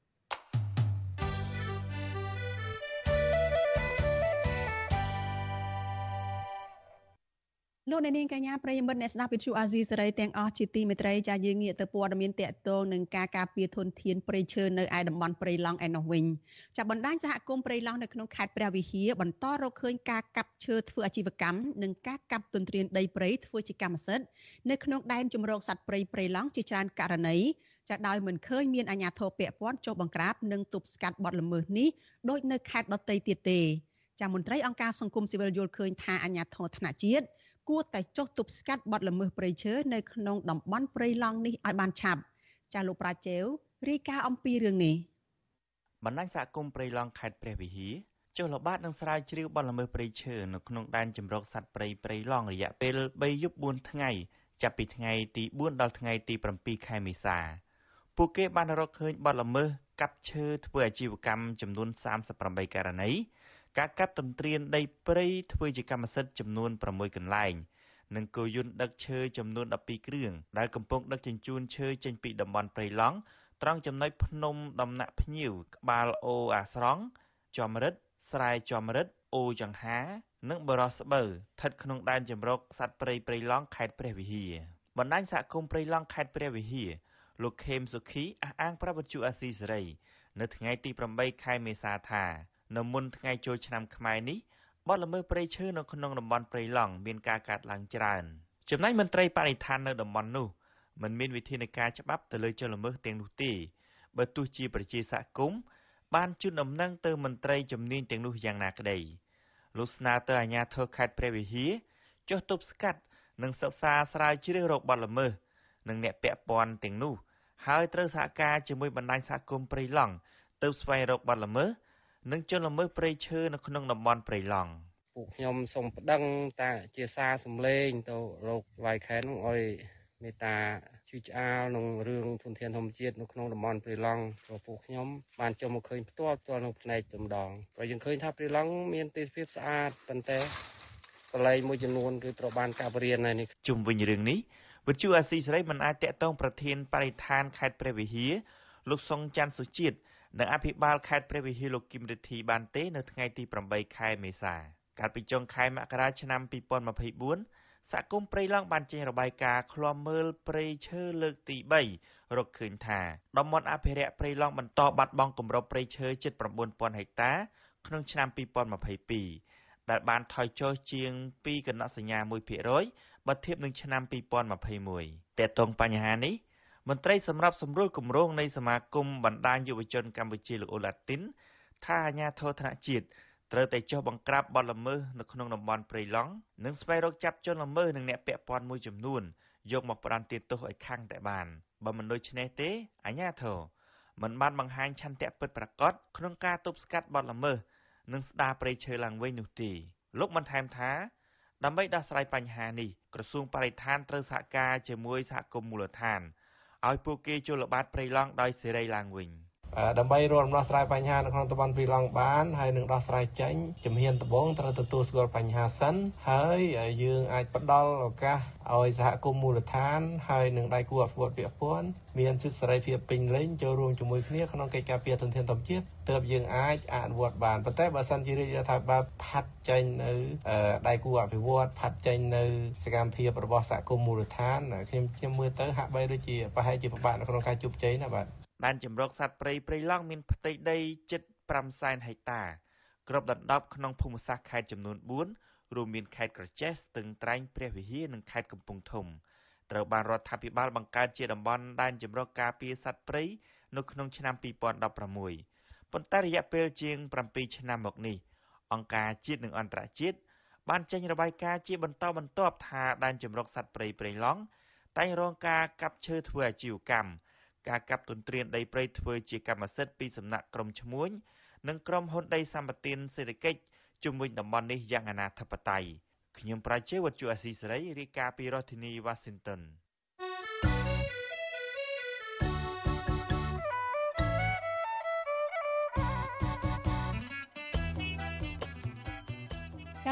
លោកអ្នកនាងកញ្ញាប្រិយមិត្តអ្នកស្ដាប់វិទ្យុអាស៊ីសេរីទាំងអស់ជាទីមេត្រីចាយើងងាកទៅព័ត៌មានតកតងនឹងការការពារធនធានព្រៃឈើនៅឯតំបន់ព្រៃឡង់ឯណោះវិញចាបណ្ដាញសហគមន៍ព្រៃឡង់នៅក្នុងខេត្តព្រះវិហារបន្តរកឃើញការកាប់ឈើធ្វើអាជីវកម្មនិងការកាប់ទន្ទ្រានដីព្រៃធ្វើជាកម្មសិទ្ធិនៅក្នុងដែនជម្រកសត្វព្រៃព្រៃឡង់ជាច្រើនករណីចាដោយមិនឃើញមានអាជ្ញាធរពាក់ព័ន្ធចុះបង្ក្រាបនិងទប់ស្កាត់បទល្មើសនេះដូចនៅខេត្តដទៃទៀតទេចាមន្ត្រីអង្គការសង្គមស៊ីវិលយល់ឃើញថាអាជ្ញាធរថ្នាក់ជាតិគួរតែចុះទប់ស្កាត់បទល្មើសព្រៃឈើនៅក្នុងតំបន់ព្រៃឡង់នេះឲ្យបានឆាប់ចាលោកប្រាជេវរាយការណ៍អំពីរឿងនេះបណ្ដាញសហគមន៍ព្រៃឡង់ខេត្តព្រះវិហារចុះល្បាតនឹងស្រាវជ្រាវបទល្មើសព្រៃឈើនៅក្នុងដែនជម្រកសត្វព្រៃព្រៃឡង់រយៈពេលបីយប់បួនថ្ងៃចាប់ពីថ្ងៃទីបួនដល់ថ្ងៃទីប្រាំពីរខែមេសាពួកគេបានរកឃើញបទល្មើសកាប់ឈើធ្វើអាជីវកម្មចំនួនសាមសិបប្រាំបីករណីការកាប់ទន្ទ្រានដីព្រៃធ្វើជាកម្មសិទ្ធិចំនួនប្រាំមួយកន្លែងនិងគោយន្តដឹកឈើចំនួនដប់ពីរគ្រឿងដែលកំពុងដឹកជញ្ជូនឈើចេញពីតំបន់ព្រៃឡង់ត្រង់ចំណុចភ្នំដំណាក់ភ្ញៀវក្បាលអូអាស្រង់ចំរិតស្រែចំរិតអូចង្ហានិងបរោះស្បូវស្ថិតក្នុងដែនជម្រកសត្វព្រៃព្រៃឡង់ខេត្តព្រះវិហារបណ្ដាញសហគមន៍ព្រៃឡង់ខេត្តព្រះវិហារលោកខេមសុខីអះអាងប្រាប់វិទ្យុអាស៊ីសេរីនៅថ្ងៃទីប្រាំបីខែមេសាថានៅមុនថ្ងៃចូលឆ្នាំខ្មែរនេះបទល្មើសព្រៃឈើនៅក្នុងតំបន់ព្រៃឡង់មានការកាត់ឡើងច្រើនចំណែកមន្ត្រីបរិស្ថាននៅតំបន់នោះមិនមានវិធានការច្បាប់ទៅលើជនល្មើសទាំងនោះទេបើទោះជាប្រជាសហគមន៍បានជូនដំណឹងទៅមន្ត្រីជំនាញទាំងនោះយ៉ាងណាក្តីលោកស្នើទៅអាជ្ញាធរខេត្តព្រះវិហារចុះទប់ស្កាត់និងសិក្សាស្រាវជ្រាវរកបទល្មើសនិងអ្នកពាក់ព័ន្ធទាំងនោះហើយត្រូវសហការជាមួយបណ្ដាញសហគមន៍ព្រៃឡង់ទៅស្វែងរកបទល្មើសនិងជនល្មើសព្រៃឈើនៅក្នុងតំបន់ព្រៃឡង់ពួកខ្ញុំសូមប្តឹងតាជាសារសម្លេងទៅរកវាយខេត្តនោះឲ្យមេត្តាជួយឆ្អាលក្នុងរឿងធនធានធម្មជាតិនៅក្នុងតំបន់ព្រៃឡង់ព្រោះពួកខ្ញុំបានចុះមកឃើញផ្ទាល់ផ្ទាល់នៅផ្នែកតែម្ដងព្រោះយើងឃើញថាព្រៃឡង់មានទេសភាពស្អាតប៉ុន្តែកន្លែងមួយចំនួនគឺត្រូវបានកាប់រៀនហើយនេះជុំវិញរឿងនេះវិទ្យុអាស៊ីសេរីមិនអាចតាក់ទងប្រធានបរិស្ថានខេត្តព្រះវិហារលោកសុងច័ន្ទសុជាតិនិងអភិបាលខេត្តព្រះវិហារលោកគឹមរិទ្ធីបានទេនៅថ្ងៃទីប្រាំបីខែមេសាកាលពីចុងខែមករាឆ្នាំពីរពាន់ម្ភៃបួនសហគមន៍ព្រៃឡង់បានចេញរបាយការណ៍ឃ្លាំមើលព្រៃឈើលើកទីបីរកឃើញថាតំបន់អភិរក្សព្រៃឡង់បន្តបាត់បង់គម្របព្រៃឈើជិត៩ពាន់ហិកតាក្នុងឆ្នាំពីរពាន់ម្ភៃពីរដែលបានថយចុះជាងពីកណ្ដសញ្ញាមួយភាគរយបើធៀបនឹងឆ្នាំពីរពាន់ម្ភៃមួយទាក់ទងបញ្ហានេះមន្ត្រីសម្រាប់សម្រួលគម្រោងនៃសមាគមបណ្ដាញយុវជនកម្ពុជាលោកអូឡាទីនថាអាជ្ញាធរថ្នាក់ជាតិត្រូវតែចុះបង្ក្រាបបទល្មើសនៅក្នុងតំបន់ព្រៃឡង់និងស្វែងរកចាប់ជនល្មើសនិងអ្នកពាក់ព័ន្ធមួយចំនួនយកមកផ្ដន្ទាទោសឲ្យខាងតែបានបើមិនដូច្នេះទេអាជ្ញាធរមិនបានបង្ហាញឆន្ទៈពិតប្រាកដក្នុងការទប់ស្កាត់បទល្មើសនិងស្ដារព្រៃឈើឡើងវិញនោះទេលោកបានថែមថាដើម្បីដោះស្រាយបញ្ហានេះក្រសួងបរិស្ថានត្រូវសហការជាមួយសហគមន៍មូលដ្ឋានឲ្យពួកគេចូលល្បាតព្រៃឡង់ដោយសេរីឡើងវិញដើម្បីរកដំណោះស្រាយបញ្ហានៅក្នុងតំបន់ព្រៃឡង់បានហើយនឹងដោះស្រាយចេញជំហានដំបូងត្រូវទទួលស្គាល់បញ្ហាសិនហើយយើងអាចផ្ដល់ឱកាសឲ្យសហគមន៍មូលដ្ឋានហើយនឹងដៃគូអភិវឌ្ឍន៍ពាក់ព័ន្ធមានសិទ្ធិសេរីភាពពេញលេញចូលរួមជាមួយគ្នាក្នុងកិច្ចការពារធនធានធម្មជាតិទើបយើងអាចអនុវត្តបានប៉ុន្តែបើសិនជារាជរដ្ឋាភិបាលផាត់ចេញនៅដៃគូអភិវឌ្ឍន៍ផាត់ចេញនៅសកម្មភាពរបស់សហគមន៍មូលដ្ឋានខ្ញុំខ្ញុំមើលទៅហាក់បីដូចជាប្រហែលជាពិបាកនៅក្នុងការជោគជ័យណាបាទដែនជម្រកសត្វព្រៃព្រៃឡង់មានផ្ទៃដីជិតប្រាំសែនហិកតាគ្របដណ្ដប់ក្នុងភូមិសាស្ត្រខេត្តចំនួនបួនរួមមានខេត្តក្រចេះស្ទឹងត្រែងព្រះវិហារនិងខេត្តកំពង់ធំត្រូវបានរដ្ឋាភិបាលបង្កើតជាតំបន់ដែនជម្រកការពារសត្វព្រៃនៅក្នុងឆ្នាំពីរពាន់ដប់ប្រាំមួយប៉ុន្តែរយៈពេលជាងប្រាំពីរឆ្នាំមកនេះអង្គការជាតិនិងអន្តរជាតិបានចេញរបាយការណ៍ជាបន្តបន្ទាប់ថាដែនជម្រកសត្វព្រៃព្រៃឡង់តែងរងការកាប់ឈើធ្វើអាជីវកម្មការកាប់ទន្ទ្រានដីព្រៃធ្វើជាកម្មសិទ្ធិពីសំណាក់ក្រុមឈ្មួញនិងក្រុមហ៊ុនដីសម្បត្តិសេដ្ឋកិច្ចជុំវិញតំបន់នេះយ៉ាងអនាធិបតេយ្យខ្ញុំប្រាជ្ញាវុទ្ធុអាស៊ីសេរីរាយការណ៍ពីរដ្ឋធានី Washington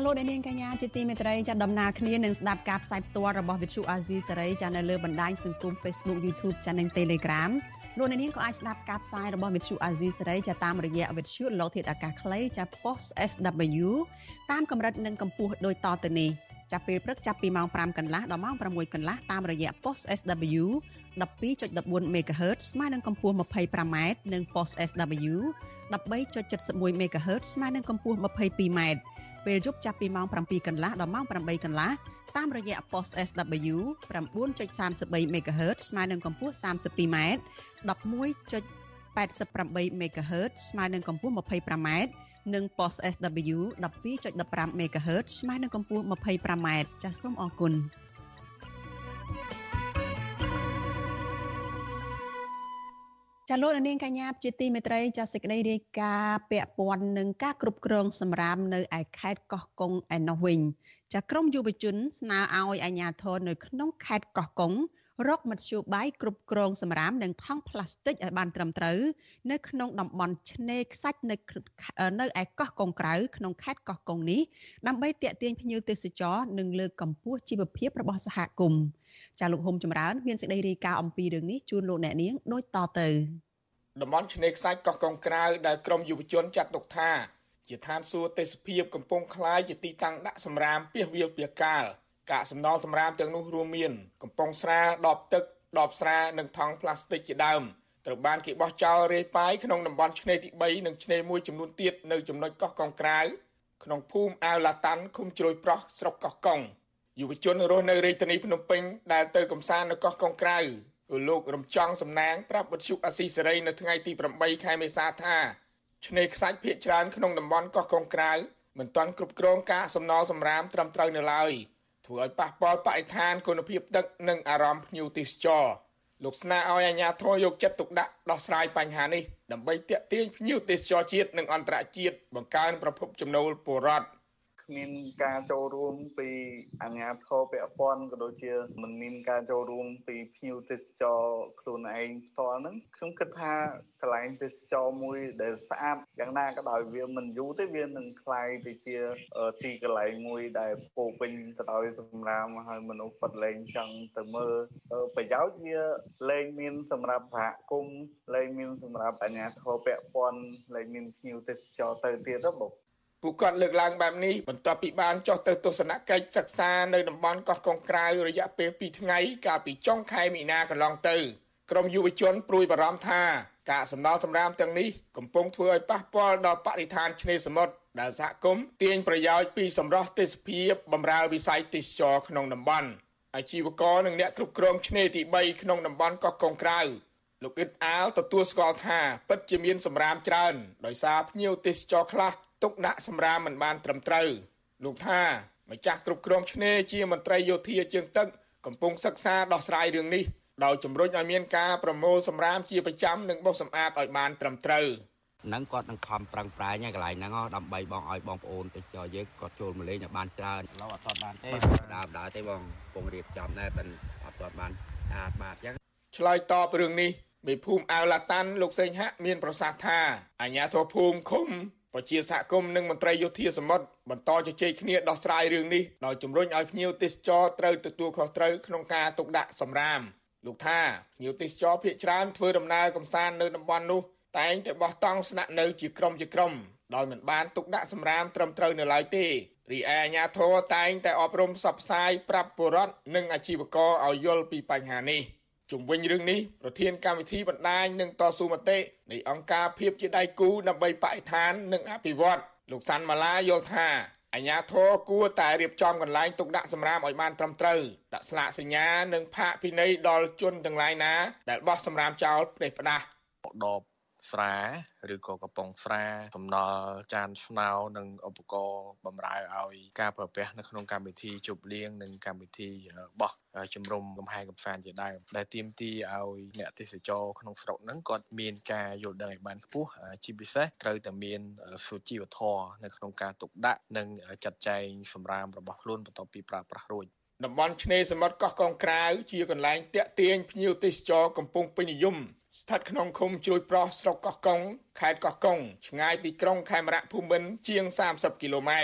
លោកអ្នកនាងកញ្ញាជាទីមេត្រីចាដំណើរគ្នានឹងស្ដាប់ការផ្សាយផ្ទាល់របស់ Vithu Azizi Serai ចានៅលើបណ្ដាញសង្គម Facebook YouTube ចានិង Telegram លោកអ្នកនាងក៏អាចស្ដាប់ការផ្សាយរបស់ Vithu Azizi Serai ចាតាមរយៈ Vithu លោកធាតុអាកាសខ្លីចា Post เอส ดับเบิលยู តាមកម្រិតនិងកម្ពស់ដូចតទៅនេះចាប់ពេលព្រឹកចាប់ពីម៉ោងប្រាំកន្លះដល់ម៉ោងប្រាំមួយកន្លះតាមរយៈ Post เอส ดับเบิลยู ដប់ពីរ ដប់បួន MHz ស្មើនឹងកម្ពស់ ម្ភៃប្រាំម៉ែត្រ និង Post เอส ดับเบิลยู ដប់បី จ็ดสิบเอ็ด MHz ស្មើនឹងកម្ពស់ ម្ភៃពីរម៉ែត្រពេលយប់ចាប់ពីម៉ោងប្រាំពីរកន្លះដល់ម៉ោងប្រាំបីកន្លះតាមរយៈ Post เอส ดับเบิลยู 9.33 MHz ស្មើនឹងកម្ពស់ សាមសិបពីរម៉ែត្រ ដប់មួយ แปดสิบแปด MHz ស្មើនឹងកម្ពស់ ម្ភៃប្រាំម៉ែត្រ និង Post เอส ดับเบิลยู ដប់ពីរ ដប់ប្រាំ MHz ស្មើនឹងកម្ពស់ ម្ភៃប្រាំម៉ែត្រចាសសូមអរគុណចាលោកនាងកញ្ញាជាទីមេត្រីចាសេចក្តីរាយការណ៍ពាក់ព័ន្ធនឹងការគ្រប់គ្រងសម្រាមនៅឯខេត្តកោះកុងឯណោះវិញចាក្រមយុវជនស្នើឲ្យអាជ្ញាធរនៅក្នុងខេត្តកោះកុងរកមធ្យោបាយគ្រប់គ្រងសម្រាមនិងថង់ប្លាស្ទិកឲ្យបានត្រឹមត្រូវនៅក្នុងតំបន់ឆ្នេរខ្សាច់នៅនៅឯកោះកុងក្រៅក្នុងខេត្តកោះកុងនេះដើម្បីទាក់ទាញភ្ញៀវទេសចរនិងលើកកម្ពស់ជីវភាពរបស់សហគមន៍ចាលោកហ៊ុំចម្រើនមានសេចក្តីរាយការណ៍អំពីរឿងនេះជូនលោកអ្នកនាងដូចតទៅតំបន់ឆ្នេរខ្សាច់កោះកុងក្រៅដែលក្រមយុវជនចាត់ទុកថាជាឋានសួគ៌ទេសភាពកំពុងក្លាយជាទីតាំងដាក់សម្រាមពាសវាលពាសកាលកាកសំណល់សម្រាមទាំងនោះរួមមានកំប៉ុងស្រាដបទឹកដបស្រានិងថង់ប្លាស្ទិកជាដើមត្រូវបានគេបោះចោលរាយប៉ាយក្នុងតំបន់ឆ្នេរទីបីនិងឆ្នេរមួយចំនួនទៀតនៅចំណុចកោះកុងក្រៅក្នុងភូមិអាវឡាតាន់ឃុំជ្រោយប្រោះស្រុកកោះកុងយុវជនរស់នៅរាជធានីភ្នំពេញដែលទៅកំសាន្តនៅកោះកុងក្រៅគឺលោករំចង់សំណាងប្រាប់វិទ្យុអាស៊ីសេរីនៅថ្ងៃទីប្រាំបីខែមេសាថាឆ្នេរខ្សាច់ភាគច្រើនក្នុងតំបន់កោះកុងក្រៅមិនទាន់គ្រប់គ្រងការសំណល់សម្រាមត្រឹមត្រូវនៅឡើយធ្វើឲ្យប៉ះពាល់បរិស្ថានគុណភាពទឹកនិងអារម្មណ៍ភ្ញៀវទេសចរលោកស្នើឲ្យអាជ្ញាធរយកចិត្តទុកដាក់ដោះស្រាយបញ្ហានេះដើម្បីទាក់ទាញភ្ញៀវទេសចរជាតិនិងអន្តរជាតិបង្កើនប្រភពចំណូលពលរដ្ឋគ្មានការចូលរួមពីអាជ្ញាធរពាក់ព័ន្ធក៏ដូចជាមិនមានការចូលរួមពីភ្ញៀវទេសចរខ្លួនឯងផ្ទាល់ហ្នឹងខ្ញុំគិតថាកន្លែងទេសចរមួយដែលស្អាតយ៉ាងណាក៏ដោយវាមិនយូរទេវានឹងคล้ายទៅជាទីកន្លែងមួយដែលពោពេញទៅដោយសម្រាមហើយមនុស្សពិតលែងចង់ទៅមើលប្រយោជន៍វាលែងមានសម្រាប់សហគមន៍លែងមានសម្រាប់អាជ្ញាធរពាក់ព័ន្ធលែងមានភ្ញៀវទេសចរទៅទៀតទេបងពួកគាត់លើកឡើងបែបនេះបន្ទាប់ពីបានចុះទៅទស្សនកិច្ចសិក្សានៅតំបន់កោះកុងក្រៅរយៈពេលពីរថ្ងៃកាលពីចុងខែមីនាកន្លងទៅក្រមយុវជនព្រួយបារម្ភថាការសំណល់សម្រាមទាំងនេះកំពុងធ្វើឲ្យប៉ះពាល់ដល់បរិស្ថានឆ្នេរសមុទ្រដែលសហគមន៍ទាញប្រយោជន៍ពីសម្រស់ទេសភាពបម្រើវិស័យទេសចរក្នុងតំបន់អាជីវករនិងអ្នកគ្រប់គ្រងឆ្នេរទីបីក្នុងតំបន់កោះកុងក្រៅលោកអ៊ិតអាលទទួលស្គាល់ថាពិតជាមានសម្រាមច្រើនដោយសារភ្ញៀវទេសចរខ្លះទុកដាក់សម្រាមមិនបានត្រឹមត្រូវលោកថាម្ចាស់គ្រប់គ្រងឆ្នេរជាមន្ត្រីយោធាជើងទឹកកំពុងសិក្សាដោះស្រាយរឿងនេះដោយជំរុញឲ្យមានការប្រមូលសម្រាមជាប្រចាំនិងបោសសម្អាតឲ្យបានត្រឹមត្រូវហ្នឹងគាត់នឹងខំប្រឹងប្រែងឲ្យកន្លែងហ្នឹងដើម្បីបងឲ្យបងប្អូនទេសចរយើងគាត់ចូលមកលេងឲ្យបានច្រើនឥឡូវអត់ទាន់បានទេដើមដើរទេបងកំពុងរៀបចំដែរតែអត់ទាន់បានស្អាតបាទអញ្ចឹងឆ្លើយតបរឿងនេះមេភូមិអាវឡាតាន់លោកសេងហាក់មានប្រសាសន៍ថាអាជ្ញាធរភូមិឃុំប្រជាសហគមន៍និងមន្ត្រីយោធាសមុទ្របន្តជជែកគ្នាដោះស្រាយរឿងនេះដោយជំរុញឲ្យភ្ញៀវទេសចរត្រូវទទួលខុសត្រូវក្នុងការទុកដាក់សម្រាមលោកថាភ្ញៀវទេសចរភាគច្រើនធ្វើដំណើរកម្សាន្តនៅតំបន់នោះតែងតែបោះតង់ស្នាក់នៅជាក្រុមជាក្រុមដោយមិនបានទុកដាក់សម្រាមត្រឹមត្រូវនៅឡើយទេរីឯអាជ្ញាធរតែងតែអប់រំផ្សព្វផ្សាយប្រាប់ពលរដ្ឋនិងអាជីវករឲ្យយល់ពីបញ្ហានេះជុំវិញរឿងនេះប្រធានកម្មវិធីបណ្ដាញនិងតស៊ូមតិនៃអង្គការភាពជាដៃគូដើម្បីបរិស្ថាននិងអភិវឌ្ឍលោកសាន់ម៉ាឡាយល់ថាអាជ្ញាធរគួរតែរៀបចំកន្លែងទុកដាក់សម្រាមឲ្យបានត្រឹមត្រូវដាក់ស្លាកសញ្ញានិងផាកពិន័យដល់ជនទាំងឡាយណាដែលបោះសម្រាមចោលផ្ទះផ្ដាស់ដបស្រាឬក៏កំប៉ុងស្រាសំណល់ចានស្នោនិងឧបករណ៍បម្រើឲ្យការប្រើប្រាស់នៅក្នុងកម្មវិធីជប់លៀងនិងកម្មវិធីបោះជំរំលំហែកំសាន្តជាដើមដែលទាមទារឲ្យអ្នកទេសចរក្នុងស្រុកហ្នឹងគាត់មានការយល់ដឹងឲ្យបានខ្ពស់ជាពិសេសត្រូវតែមានសុជីវធម៌នៅក្នុងការទុកដាក់និងចាត់ចែងសម្រាមរបស់ខ្លួនបន្ទាប់ពីប្រើប្រាស់រួចតំបន់ឆ្នេរសមុទ្រកោះកុងក្រៅជាកន្លែងទាក់ទាញភ្ញៀវទេសចរកំពុងពេញនិយមស្ថិតក្នុងឃុំជ្រោយប្រោះស្រុកកោះកុងខេត្តកោះកុងឆ្ងាយពីក្រុងខេមរៈភូមិន្ទជាងសាមសិបគីឡូម៉ែត្រ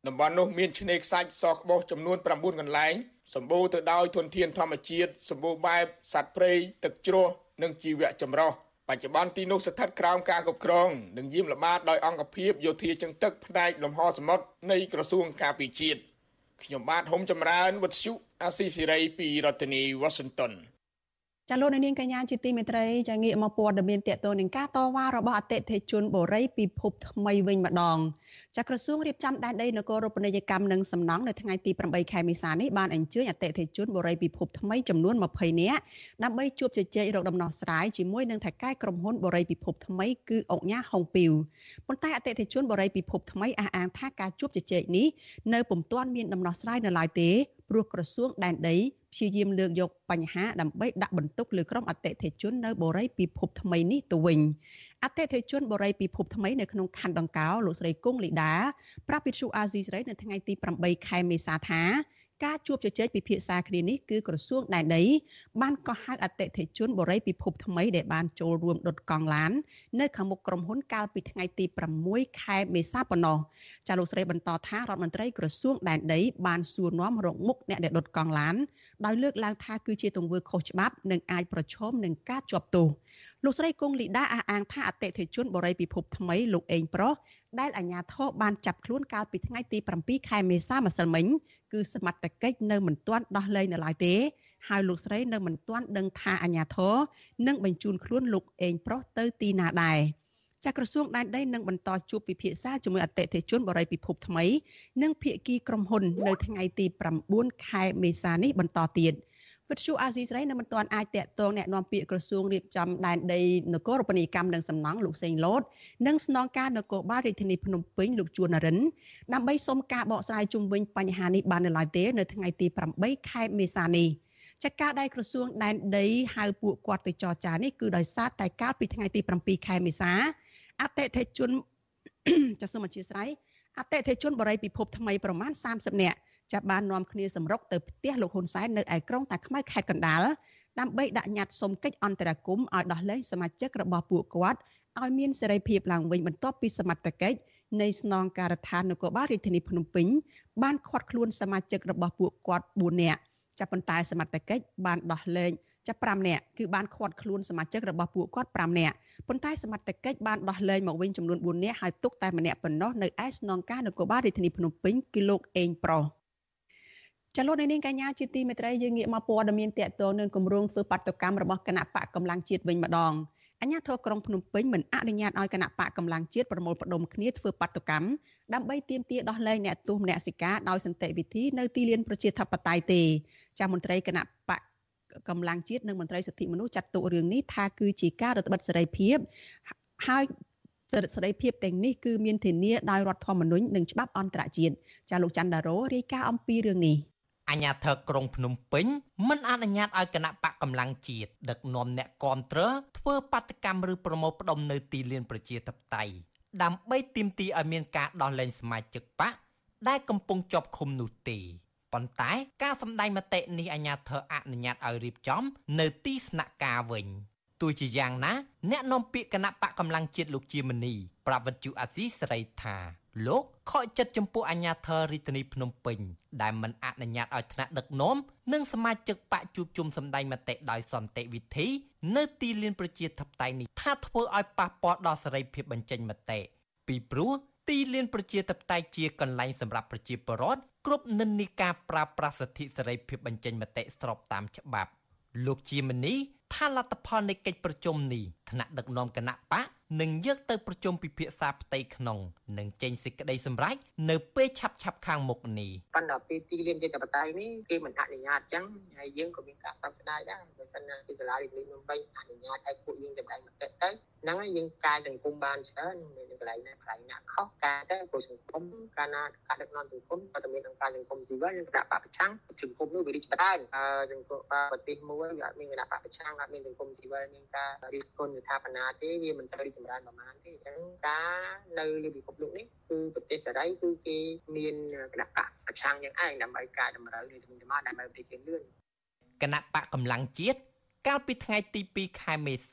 តំបន់នោះមានឆ្នេរខ្សាច់សក្បុសចំនួនប្រាំបួនកន្លែងសម្បូរទៅដោយធនធានធម្មជាតិសម្បូរបែបសត្វព្រៃទឹកជ្រោះនិងជីវៈចម្រុះបច្ចុប្បន្នទីនោះស្ថិតក្រោមការគ្រប់គ្រងនិងយាមល្បាតដោយអង្គភាពយោធាជើងទឹកផ្នែកលំហសមុទ្រនៃក្រសួងការពារជាតិខ្ញុំបាទហុំចម្រើនវុទ្ធុអាស៊ីសេរីពីរដ្ឋធានី Washington ចាលោកនាងកញ្ញាជាទីមេត្រីចាងាកមកព័ត៌មានតកតនឹងការតវ៉ារបស់អតិថិជនបូរីពិភពថ្មីវិញម្ដងចាក្រសួងរៀបចំដែនដីនគររូបនីយកម្មនិងសំណង់នៅថ្ងៃទីប្រាំបីខែមេសានេះបានអញ្ជើញអតិថិជនបូរីពិភពថ្មីចំនួនម្ភៃនាក់ដើម្បីជួបជជែករកដំណោះស្រាយជាមួយនឹងថៅកែក្រុមហ៊ុនបូរីពិភពថ្មីគឺអុកញ៉ាហុងពីវប៉ុន្តែអតិថិជនបូរីពិភពថ្មីអះអាងថាការជួបជជែកនេះនៅពុំទាន់មានដំណោះស្រាយនៅឡើយទេព្រោះក្រសួងដែនដីព្យាយាមលើកយកបញ្ហាដើម្បីដាក់បន្ទុកលើក្រុមអតិថិជននៅបូរីពិភពថ្មីនេះទៅវិញអតិថិជនបូរីពិភពថ្មីនៅក្នុងខណ្ឌដង្កោលោកស្រីគង់លីដាប្រាប់វិទ្យុអាស៊ីសេរីនៅថ្ងៃទីប្រាំបីខែមេសាថាការជួបជជែកពិភាក្សាគ្នានេះគឺក្រសួងដែនដីបានកោះហៅអតិថិជនបូរីពិភពថ្មីដែលបានចូលរួមដុតកង់ឡាននៅខាងមុខក្រុមហ៊ុនកាលពីថ្ងៃទីប្រាំមួយខែមេសាប៉ុណ្ណោះចាលោកស្រីបន្តថារដ្ឋមន្ត្រីក្រសួងដែនដីបានសួរនាំរកមុខអ្នកដែលដុតកង់ឡានដោយលើកឡើងថាគឺជាទង្វើខុសច្បាប់និងអាចប្រឈមនឹងការជាប់ទោសលោកស្រីគង់លីដាអះអាងថាអតិថិជនបូរីពិភពថ្មីលោកអេងប្រុសដែលអាជ្ញាធរបានចាប់ខ្លួនកាលពីថ្ងៃទីប្រាំពីរខែមេសាម្សិលមិញគឺសមត្ថកិច្ចនៅមិនទាន់ដោះលែងនៅឡើយទេហើយលោកស្រីនៅមិនទាន់ដឹងថាអាជ្ញាធរនឹងបញ្ជូនខ្លួនលោកអេងប្រុសទៅទីណាដែរចាក្រសួងដែនដីនឹងបន្តជួបពិភាក្សាជាមួយអតិថិជនបូរីពិភពថ្មីនិងភាគីក្រុមហ៊ុននៅថ្ងៃទីប្រាំបួនខែមេសានេះបន្តទៀតវិទ្យុអាស៊ីសេរីនៅមិនទាន់អាចតាក់ទងแนะនាំពាក្យក្រសួងរៀបចំដែនដីនគររូបនីយកម្មនិងសំណង់លោកសេងលូតនិងស្នងការនគរបាលរាជធានីភ្នំពេញលោកជួននរិនដើម្បីសុំការបកស្រាយជុំវិញបញ្ហានេះបាននៅឡើយទេនៅថ្ងៃទីប្រាំបីខែមេសានេះចាការដែលក្រសួងដែនដីហៅពួកគាត់ទៅចរចានេះគឺដោយសារតែកាលពីថ្ងៃទីប្រាំពីរខែមេសាអតិថិជនចាសូមអធិស្ឋានអតិថិជនបូរីពិភពថ្មីប្រមាណសាមសិបនាក់ចាប់បាននាំគ្នាសម្រុកទៅផ្ទះលោកហ៊ុនសែននៅឯក្រុងតាខ្មៅខេត្តកណ្ដាលដើម្បីដាក់ញត្តិសុំកិច្ចអន្តរាគមន៍ឲ្យដោះលែងសមាជិករបស់ពួកគាត់ឲ្យមានសេរីភាពឡើងវិញបន្ទាប់ពីសមត្ថកិច្ចនៃស្នងការដ្ឋាននគរបាលរាជធានីភ្នំពេញបានឃាត់ខ្លួនសមាជិករបស់ពួកគាត់បួននាក់ចាប់ប៉ុន្តែសមត្ថកិច្ចបានដោះលែងចាប់ប្រាំនាក់គឺបានឃាត់ខ្លួនសមាជិករបស់ពួកគាត់ប្រាំនាក់ប៉ុន្តែសមត្ថកិច្ចបានដោះលែងមកវិញចំនួនបួននាក់ហើយទុកតែម្នាក់ប៉ុណ្ណោះនៅឯស្នងការនគរបាលរាជធានីភ្នំពេញគឺលោកអេងប្រុសចលនានាងកញ្ញាជាទីមេត្រីយើងងាកមកព័ត៌មានតកតនឹងគម្រោងធ្វើបាតុកម្មរបស់គណៈបកកម្លាំងជាតិវិញម្ដងអាជ្ញាធរក្រុងភ្នំពេញមិនអនុញ្ញាតឲ្យគណៈបកកម្លាំងជាតិប្រមូលផ្ដុំគ្នាធ្វើបាតុកម្មដើម្បីទាមទារដោះលែងអ្នកទោសមនសិការដោយសន្តិវិធីនៅទីលានប្រជាធិបតេយ្យទេចាមន្ត្រីគណៈបកកម្លាំងជាតិនិងមន្ត្រីសិទ្ធិមនុស្សចាត់ទុករឿងនេះថាគឺជាការរឹតបន្តឹងសេរីភាពហើយសេរីភាពទាំងនេះគឺមានធានាដោយរដ្ឋធម្មនុញ្ញនិងច្បាប់អន្តរជាតិចាលោកច័ន្ទដារ៉ូរាយការណ៍អំពីរឿងនេះអាជ្ញាធរក្រុងភ្នំពេញមិនអនុញ្ញាតឲ្យគណៈបកកម្លាំងជាតិដឹកនាំអ្នកគាំទ្រធ្វើបាតកម្មឬប្រមូលផ្ដុំនៅទីលានប្រជាធិបតេយ្យដើម្បីទាមទារឲ្យមានការដោះលែងសមាជិកបកដែលកំពុងជាប់ឃុំនោះទេប៉ុន្តែការសម្ដែងមតិនេះអាជ្ញាធរអនុញ្ញាតឲ្យរៀបចំនៅទីស្នាក់ការវិញទោះជាយ៉ាងណាអ្នកនាំពាក្យគណៈបកកម្លាំងជាតិលោកជាមនីប្រាប់វិទ្យុអាស៊ីសេរីថាលោកខកចិត្តចំពោះអាជ្ញាធររាជធានីភ្នំពេញដែលមិនអនុញ្ញាតឲ្យថ្នាក់ដឹកនាំនិងសមាជិកបកជួបជុំសម្ដែងមតិដោយសន្តិវិធីនៅទីលានប្រជាធិបតេយ្យនេះថាធ្វើឲ្យប៉ះពាល់ដល់សេរីភាពបញ្ចេញមតិពីព្រោះទីលានប្រជាធិបតេយ្យជាកន្លែងសម្រាប់ប្រជាពលរដ្ឋគ្រប់និន្នាការប្រើប្រាស់សិទ្ធិសេរីភាពបញ្ចេញមតិស្របតាមច្បាប់លោកជាមនីថាលទ្ធផលនៃកិច្ចប្រជុំនេះថ្នាក់ដឹកនាំគណៈបកនឹងយកទៅប្រជុំពិភាក្សាផ្ទៃក្នុងនិងចេញសេចក្តីសម្រេចនៅពេលឆាប់ឆាប់ខាងមុខនេះប៉ុន្តែពេលទីលានជាតិបតៃនេះគេមិនអនុញ្ញាតអញ្ចឹងហើយយើងក៏មានការប្រាប់ស្ដាយដែរបើសិនណាពីសាលារាជធានីភ្នំពេញអនុញ្ញាតឲ្យពួកយើងសម្ដែងមតិទៅហ្នឹងហើយយើងកាយសង្គមបានច្រើននៅកន្លែងណាកន្លែងណាខុសការទៅព្រោះសង្គមកាលណាការដឹកនាំសង្គមក៏តែមានអង្គការសង្គមស៊ីវិលនិងគណៈបកប្រឆាំងសង្គមនោះវារីកចម្រើនអឺសង្គមប្រទេសមួយវាអត់មានគណៈបកប្រឆាំងអត់មានសង្គមស៊ីវិលមានការរិះគន់ស្ថាបនាទេវាមិនសូវរីកចម្រើនប្រហែលទេអញ្ចឹងការនៅលើពិភពលោកនេះគឺប្រទេសសេរីគឺគេមានគណៈបកប្រឆាំងយ៉ាងឯងដើម្បីការតម្រូវនៃជំនឿមកដើម្បីប្រទេសជឿនលឿនគណៈបកកម្លាំងជាតិកាលពីថ្ងៃទីពីរខែមេសា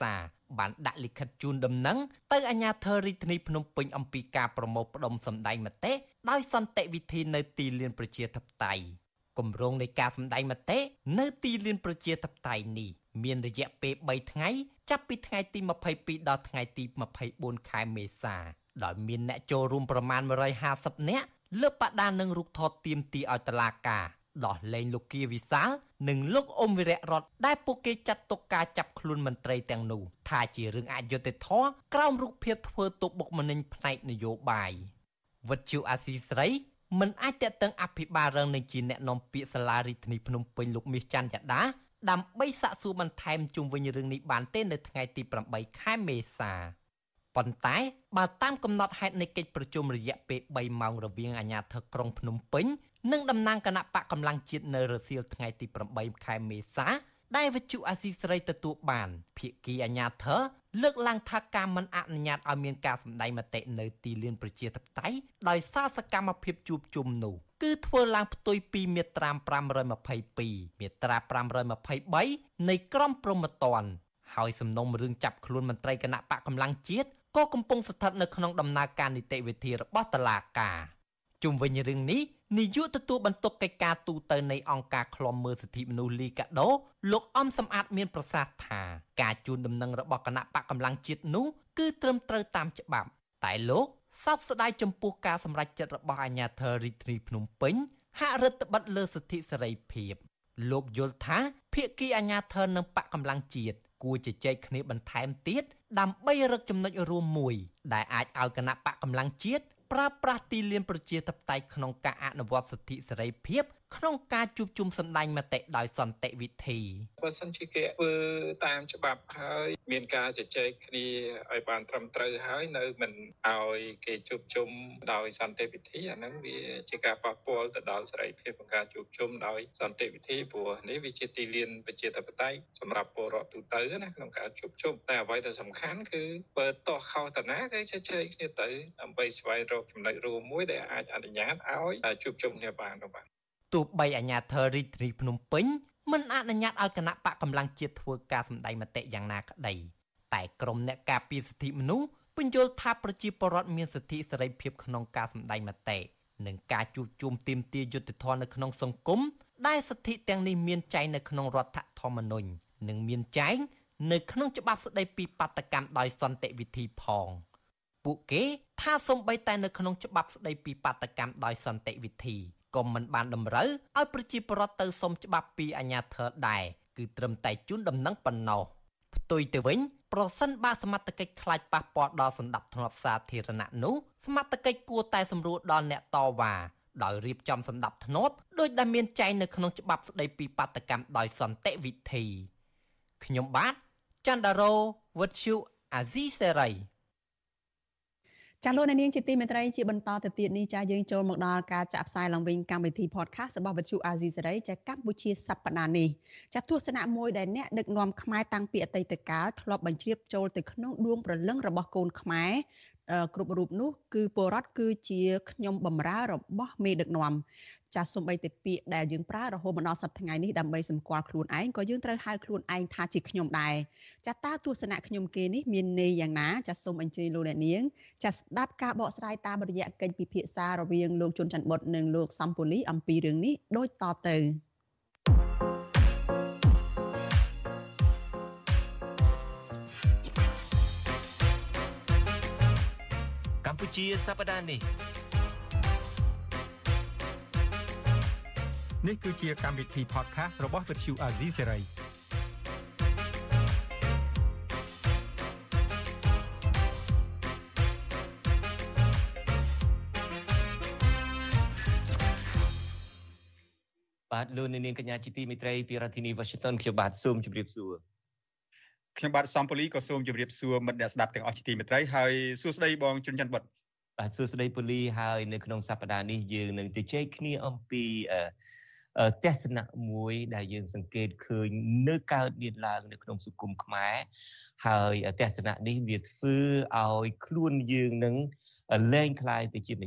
បានដាក់លិខិតជូនដំណឹងទៅអាជ្ញាធររាជធានីភ្នំពេញអំពីការប្រមូលផ្ដុំសម្ដែងមតិដោយសន្តិវិធីនៅទីលានប្រជាធិបតេយ្យគម្រោងនៃការសម្ដែងមតិនៅទីលានប្រជាធិបតេយ្យនេះមានរយៈពេលបីថ្ងៃចាប់ពីថ្ងៃទីម្ភៃពីរដល់ថ្ងៃទីម្ភៃបួនខែមេសាដោយមានអ្នកចូលរួមប្រមាណមួយរយហាសិបនាក់លើកបដានឹងរូបថតទាមទារឲ្យតុលាការដោះលែងលោកគៀវិសាលនិងលោកអ៊ុំវីរៈរតដែលពួកគេចាត់ទុកការចាប់ខ្លួនមន្ត្រីទាំងនោះថាជារឿងអយុត្តិធម៌ក្រោមរូបភាពធ្វើទុកបុកម្នេញផ្នែកនយោបាយវិទ្យុអាស៊ីសេរីមិនអាចតេតឹងអភិបាលរងនឹងជាអ្នកនាំពាក្យសាលារាជធានីភ្នំពេញលោកមាសច័ន្ទយ៉ាដាដើម្បីសាកសួរបន្ថែមជុំវិញរឿងនេះបានទេនៅថ្ងៃទីប្រាំបីខែមេសាប៉ុន្តែបើតាមកំណត់ហេតុនៃកិច្ចប្រជុំរយៈពេលបីម៉ោងរវាងអាជ្ញាធរក្រុងភ្នំពេញនិងតំណាងគណៈបកកម្លាំងជាតិនៅរសៀលថ្ងៃទីប្រាំបីខែមេសាដែលវិទ្យុអាស៊ីសេរីទទួលបានភាគីអាជ្ញាធរលើកឡើងថាការមិនអនុញ្ញាតឲ្យមានការសម្ដែងមតិនៅទីលានប្រជាធិបតេយ្យដោយសារសកម្មភាពជួបជុំនោះគឺធ្វើឡើងផ្ទុយពីមាត្រាប្រាំរយម្ភៃពីរមាត្រាប្រាំរយម្ភៃបីនៃក្រមព្រហ្មទណ្ឌហើយសំណុំរឿងចាប់ខ្លួនមន្ត្រីគណៈបកកម្លាំងជាតិក៏កំពុងស្ថិតនៅក្នុងដំណើរការនីតិវិធីរបស់តុលាការជុំវិញរឿងនេះនាយកទទួលបន្ទុកកិច្ចការទូតនៃអង្គការឃ្លាំមើលសិទ្ធិមនុស្សលីកាដូលោកអំសំអាតមានប្រសាសន៍ថាការជូនដំណឹងរបស់គណៈបកកម្លាំងជាតិនោះគឺត្រឹមត្រូវតាមច្បាប់តែលោកសោកស្ដាយចំពោះការសម្រេចចិត្តរបស់អាជ្ញាធររាជធានីភ្នំពេញហាក់រឹតបន្តឹងលើសិទ្ធិសេរីភាពលោកយល់ថាភាគីអាជ្ញាធរនិងបកកម្លាំងជាតិគួរជជែកគ្នាបន្ថែមទៀតដើម្បីរកចំណុចរួមមួយដែលអាចឲ្យគណៈបកកម្លាំងជាតិប្រើប្រាស់ទីលានប្រជាធិបតេយ្យក្នុងការអនុវត្តសិទ្ធិសេរីភាពក្នុងការជួបជុំសម្ដែងមតិដោយសន្តិវិធីបើសិនជាគេធ្វើតាមច្បាប់ហើយមានការជជែកគ្នាឲ្យបានត្រឹមត្រូវហើយនៅមិនឲ្យគេជួបជុំដោយសន្តិវិធីអាហ្នឹងវាជាការប៉ះពាល់ទៅដល់សេរីភាពក្នុងការជួបជុំដោយសន្តិវិធីព្រោះនេះវាជាទីលានប្រជាធិបតេយ្យសម្រាប់ពលរដ្ឋទូទៅណាក្នុងការជួបជុំតែអ្វីដែលសំខាន់គឺបើតោះខុសតាណាគេជជែកគ្នាទៅដើម្បីស្វែងរកចំណុចរួមមួយដែលអាចអនុញ្ញាតឲ្យជួបជុំគ្នាបានបាទទោះបីអាជ្ញាធររាជធានីភ្នំពេញមិនអនុញ្ញាតឲ្យគណៈបកកម្លាំងជាតិធ្វើការសម្ដែងមតិយ៉ាងណាក្តីតែក្រមអ្នកការពារសិទ្ធិមនុស្សពន្យល់ថាប្រជាពលរដ្ឋមានសិទ្ធិសេរីភាពក្នុងការសម្ដែងមតិនិងការជួបជុំទាមទារយុត្តិធម៌នៅក្នុងសង្គមដែលសិទ្ធិទាំងនេះមានចែងនៅក្នុងរដ្ឋធម្មនុញ្ញនិងមានចែងនៅក្នុងច្បាប់ស្តីពីបាតកម្មដោយសន្តិវិធីផងពួកគេថាសូម្បីតែនៅក្នុងច្បាប់ស្តីពីបាតកម្មដោយសន្តិវិធីក៏មិនបានតម្រូវឲ្យប្រជាពលរដ្ឋទៅសុំច្បាប់ពីអាជ្ញាធរដែរគឺត្រឹមតែជូនដំណឹងប៉ុណ្ណោះផ្ទុយទៅវិញប្រសិនបើសមត្ថកិច្ចខ្លាចប៉ះពាល់ដល់សន្តិភាពសាធារណៈនោះសមត្ថកិច្ចគួរតែសម្រួលដល់អ្នកតវ៉ាដោយរៀបចំសន្តិភាពដោយដែលមានចែងនៅក្នុងច្បាប់ស្តីពីបាតកម្មដោយសន្តិវិធីខ្ញុំបាទចន្ទរោវុទ្ធុអាស៊ីសេរីចាលោកនាងជាទីមេត្រីជាបន្តទៅទៀតនេះចាយើងចូលមកដល់ការចាក់ផ្សាយឡើងវិញកម្មវិធី podcast របស់វិទ្យុអាស៊ីសេរីចាកម្ពុជាសប្តាហ៍នេះចាទស្សនៈមួយដែលអ្នកដឹកនាំខ្មែរតាំងពីអតីតកាលធ្លាប់បញ្ជ្រាបចូលទៅក្នុងដួងព្រលឹងរបស់កូនខ្មែរគ្រប់រូបនោះគឺពលរដ្ឋគឺជាខ្ញុំបម្រើរបស់មេដឹកនាំចាសសូម្បីតែពាក្យដែលយើងប្រើរហូតមកដល់សប្តាហ៍ថ្ងៃនេះដើម្បីសម្គាល់ខ្លួនឯងក៏យើងត្រូវហៅខ្លួនឯងថាជាខ្ញុំដែរចាសតើទស្សនៈខ្ញុំគេនេះមានន័យយ៉ាងណាចាសសូមអញ្ជើញលោកអ្នកនាងចាសស្ដាប់ការបកស្រាយតាមរយៈកិច្ចពិភាក្សារវាងលោកជុនច័ន្ទបុត្រនិងលោកសំពូលីអំពីរឿងនេះដូចតទៅកម្ពុជាសប្តាហ៍នេះនេះគឺជាកម្មវិធី podcast របស់ Virtual Asia Series បាទលោកនាងកញ្ញាជាទីមេត្រីពីរដ្ឋធានី Washington ខ្ញុំបាទសូមជម្រាបសួរខ្ញុំបាទសំពូលីក៏សូមជម្រាបសួរមិត្តអ្នកស្ដាប់ទាំងអស់ជាទីមេត្រីហើយសួស្តីបងជុនច័ន្ទបុត្របាទសួស្តីពូលីហើយនៅក្នុងសប្តាហ៍នេះយើងនឹងជជែកគ្នាអំពីទស្សនៈមួយដែលយើងសង្កេតឃើញនៅកើតមានឡើងនៅក្នុងសង្គមខ្មែរហើយទស្សនៈនេះវាធ្វើឲ្យខ្លួនយើងនឹងលែងคล้ายទៅជាម្ចាស់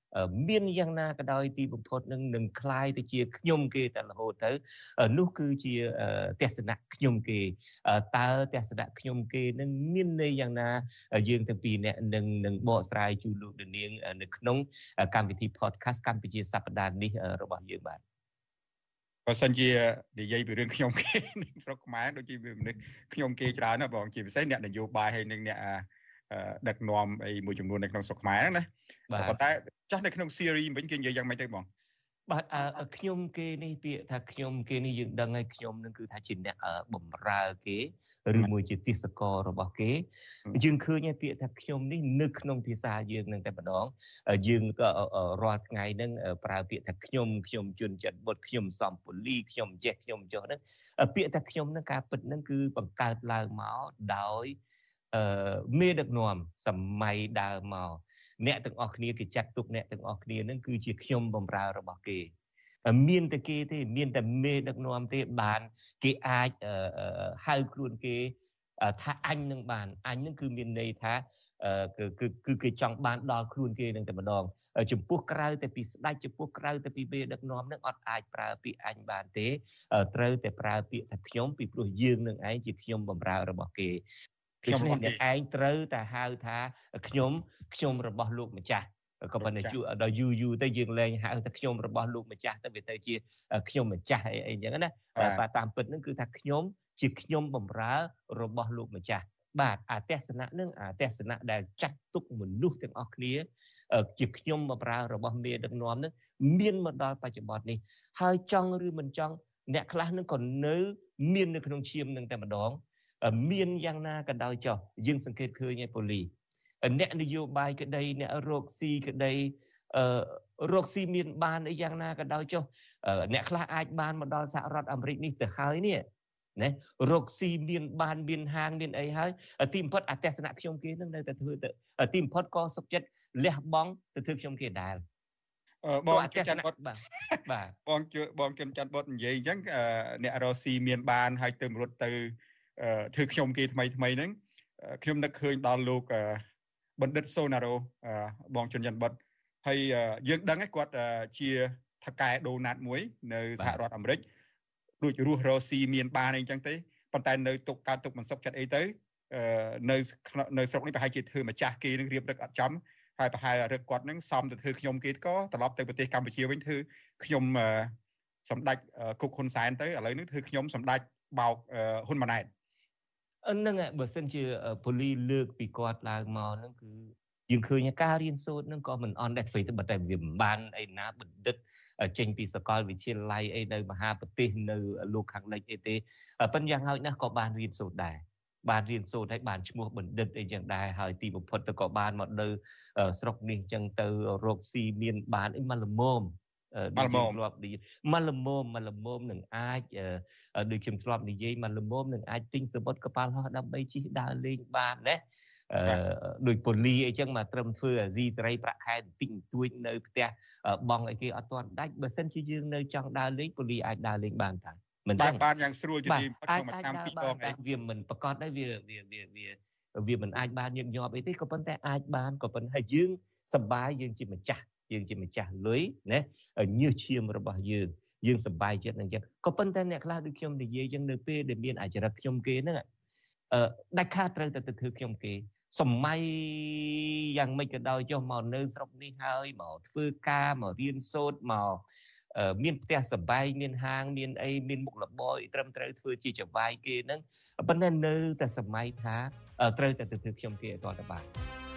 មានយ៉ាងណាក៏ដោយទីបំផុតនឹងនឹងคล้ายទៅជាខ្ញុំគេតែរហូតទៅនោះគឺជាទស្សនៈខ្ញុំគេតើទស្សនៈខ្ញុំគេនឹងមានន័យយ៉ាងណាយើងទាំងពីរអ្នកនឹងនឹងបកស្រាយជូនលោកនាងនៅក្នុងកម្មវិធី podcast កម្ពុជាសប្តាហ៍នេះរបស់យើងបាទបើសិនជានិយាយពីរឿងខ្ញុំគេនឹងស្រុកខ្មែរដូចជាមនុស្សខ្ញុំគេច្រើនណាបងជាពិសេសអ្នកនយោបាយហើយនឹងអ្នកដឹកនាំអីមួយចំនួននៅក្នុងស្រុកខ្មែរហ្នឹងណាប៉ុន្តែចោះនៅក្នុង series វិញគេនិយាយយ៉ាងម៉េចទៅបងបាទខ្ញុំគេនេះពាក្យថាខ្ញុំគេនេះយើងដឹងហើយខ្ញុំនឹងគឺថាជាអ្នកបំរើគេឬមួយជាទស្សកររបស់គេយើងឃើញពាក្យថាខ្ញុំនេះនៅក្នុងភាសាយើងនឹងតែម្ដងយើងក៏រាល់ថ្ងៃហ្នឹងប្រើពាក្យថាខ្ញុំខ្ញុំជន់ចិត្តបុតខ្ញុំសំពូលីខ្ញុំចេះខ្ញុំចុះហ្នឹងពាក្យថាខ្ញុំហ្នឹងការពិតហ្នឹងគឺបង្កើតឡើងមកដោយអឺមេដឹកនាំសម័យដើមមកអ្នកទាំងអស់គ្នាគេចាត់ទុកអ្នកទាំងអស់គ្នានឹងគឺជាខ្ញុំបម្រើរបស់គេមានតែគេទេមានតែមេដឹកនាំទេបានគេអាចហៅខ្លួនគេថាអញនឹងបានអញនឹងគឺមានន័យថាគឺគឺគេចង់បានដល់ខ្លួនគេនឹងតែម្ដងចំពោះក្រៅតែពីស្ដេចចំពោះក្រៅតែពីមេដឹកនាំនឹងអត់អាចប្រើពាក្យអញបានទេត្រូវតែប្រើពាក្យថាខ្ញុំពីព្រោះយើងនឹងឯងជាខ្ញុំបម្រើរបស់គេខ្ញុំអ្នកឯងត្រូវតែហៅថាខ្ញុំខ្ញុំរបស់លោកម្ចាស់ក៏ប៉ុន្តែដល់យូរយូរទៅយើងលែងហៅថាខ្ញុំរបស់លោកម្ចាស់ទៅវាទៅជាខ្ញុំម្ចាស់អីអីចឹងណាបាទតាមពិតហ្នឹងគឺថាខ្ញុំជាខ្ញុំបម្រើរបស់លោកម្ចាស់បាទអាទស្សនៈហ្នឹងអាទស្សនៈដែលចាត់ទុកមនុស្សទាំងអស់គ្នាជាខ្ញុំបម្រើរបស់មេដឹកនាំហ្នឹងមានមកដល់បច្ចុប្បន្ននេះហើយចង់ឬមិនចង់អ្នកខ្លះហ្នឹងក៏នៅមាននៅក្នុងឈាមហ្នឹងតែម្ដងមានយ៉ាងណាក៏ដោយចុះយើងសង្កេតឃើញឯប៉ូលីអ្នកនយោបាយក្តីអ្នករកស៊ីក្តីអឺរកស៊ីមានបានអីយ៉ាងណាក៏ដោយចុះអ្នកខ្លះអាចបានមកដល់សហរដ្ឋអាមេរិកនេះទៅហើយនេះណារកស៊ីមានបានមានហាងមានអីហើយទីបំផុតអទស្សនៈខ្ញុំគេនឹងនៅតែធ្វើទៅទីបំផុតក៏សុខចិត្តលះបង់ទៅធ្វើខ្ញុំគេដែរបងច័ន្ទបុតបាទបាទបងជឿបងច័ន្ទបុតនិយាយអញ្ចឹងអ្នករកស៊ីមានបានហើយទៅរត់ទៅធ្វើខ្ញុំគេថ្មីថ្មីហ្នឹងខ្ញុំនឹកឃើញដល់លោកបណ្ឌិតសូណារ៉ូបងជនច័ន្ទបុតហើយយើងដឹងហើយគាត់ជាថកែដូណាតមួយនៅសហរដ្ឋអាមេរិកដូចរស់រស់ស៊ីមានបានអីចឹងទេប៉ុន្តែនៅទុកកើតទុកមិនសុខចិត្តអីទៅនៅនៅស្រុកនេះប្រហែលជាធ្វើម្ចាស់គេនឹងរៀបរឹកអត់ចំហើយប្រហែលរឹកគាត់នឹងសំទៅធ្វើខ្ញុំគេក៏ត្រឡប់ទៅប្រទេសកម្ពុជាវិញធ្វើខ្ញុំសម្ដេចគុកហ៊ុនសែនទៅឥឡូវនេះធ្វើខ្ញុំសម្ដេចបោកហ៊ុនម៉ាណែតហ្នឹងបើសិនជាពូលីលើកពីគាត់ឡើងមកហ្នឹងគឺយើងឃើញការរៀនសូត្រហ្នឹងក៏មិនអន់ដែរធ្វើទៅតែវាមិនបានអីណាបណ្ឌិតចេញពីសាកលវិទ្យាល័យអីនៅមហាប្រទេសនៅលោកខាងលិចអីទេប៉ុន្តែយ៉ាងហោចណាស់ក៏បានរៀនសូត្រដែរបានរៀនសូត្រហើយបានឈ្មោះបណ្ឌិតអីចឹងដែរហើយទីបំផុតទៅក៏បានមកនៅស្រុកនេះចឹងទៅរកស៊ីមានបានអីមកល្មមដូចខ្ញុំធ្លាប់និយាយមកល្មមមកល្មមនឹងអាចដូចខ្ញុំធ្លាប់និយាយមកល្មមនឹងអាចទិញសមុទ្រកប៉ាល់ហោះដើម្បីជិះដើរលេងបានណាអឺដូចប៉ូលីអីចឹងមកត្រឹមធ្វើអាស៊ីសេរីប្រាក់ខែបន្តិចបន្តួចនៅផ្ទះបងអីគេអត់ទាន់ដាច់បើសិនជាយើងនៅចង់ដើរលេងប៉ូលីអាចដើរលេងបានតាមិនបានបានយ៉ាងស្រួលជាទីក្នុងមួយឆ្នាំពីរដងអីវាមិនប្រកាសដែរវាវាវាវាមិនអាចបានញឹកញាប់អីទេក៏ប៉ុន្តែអាចបានក៏ប៉ុន្តែយើងសប្បាយយើងជាម្ចាស់យើងជាម្ចាស់លុយណាញើសឈាមរបស់យើងយើងសប្បាយចិត្តនឹងចិត្តក៏ប៉ុន្តែអ្នកខ្លះដូចខ្ញុំនិយាយចឹងនៅពេលដែលមានអាចរិតខ្ញុំគេហ្នឹងអឺដាច់ខាតត្រូវតែទៅធ្វើខ្ញុំគេសម័យយ៉ាងម៉េចក៏ដោយចុះមកនៅស្រុកនេះហើយមកធ្វើការមករៀនសូត្រមកមានផ្ទះសបាយមានហាងមានអីមានមុខរបរត្រឹមត្រូវធ្វើជាចវាយគេហ្នឹងប៉ុន្តែនៅតែសម័យថាត្រូវតែទៅធ្វើខ្ញុំគេឲ្យតទៅបាន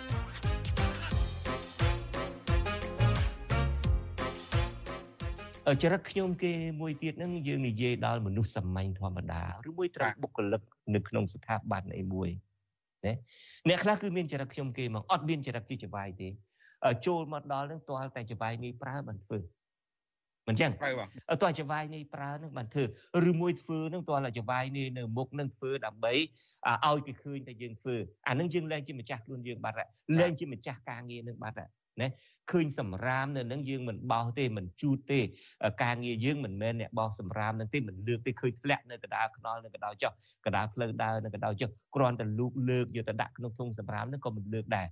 ចរិតខ្ញុំគេមួយទៀតហ្នឹងយើងនិយាយដល់មនុស្សសាមញ្ញធម្មតាឬមួយត្រូវបុគ្គលិកនៅក្នុងស្ថាប័នអីមួយណាអ្នកខ្លះគឺមានចរិតខ្ញុំគេមកអត់មានចរិតជាចវាយទេចូលមកដល់ហ្នឹងទាល់តែចវាយនេះប្រើបានធ្វើមិនចឹងទាល់ចវាយនេះប្រើហ្នឹងបានធ្វើឬមួយធ្វើហ្នឹងទាល់តែចវាយនេះនៅមុខហ្នឹងធ្វើដើម្បីឲ្យគេឃើញតែយើងធ្វើអាហ្នឹងយើងលែងជាម្ចាស់ខ្លួនយើងបាត់លែងជាម្ចាស់ការងារហ្នឹងបាត់ណាឃើញសម្រាមនៅនឹងយើងមិនបោសទេមិនជូតទេការងារយើងមិនមែនអ្នកបោសសម្រាមនឹងទេមិនលើកទេឃើញធ្លាក់នៅកណ្ដាលខ្នល់នៅកណ្ដាលចុះកណ្ដាលផ្លូវដើរនៅកណ្ដាលចុះគ្រាន់តែលូកលើកយកទៅដាក់ក្នុងធុងសម្រាមនឹងក៏មិនលើកដែរ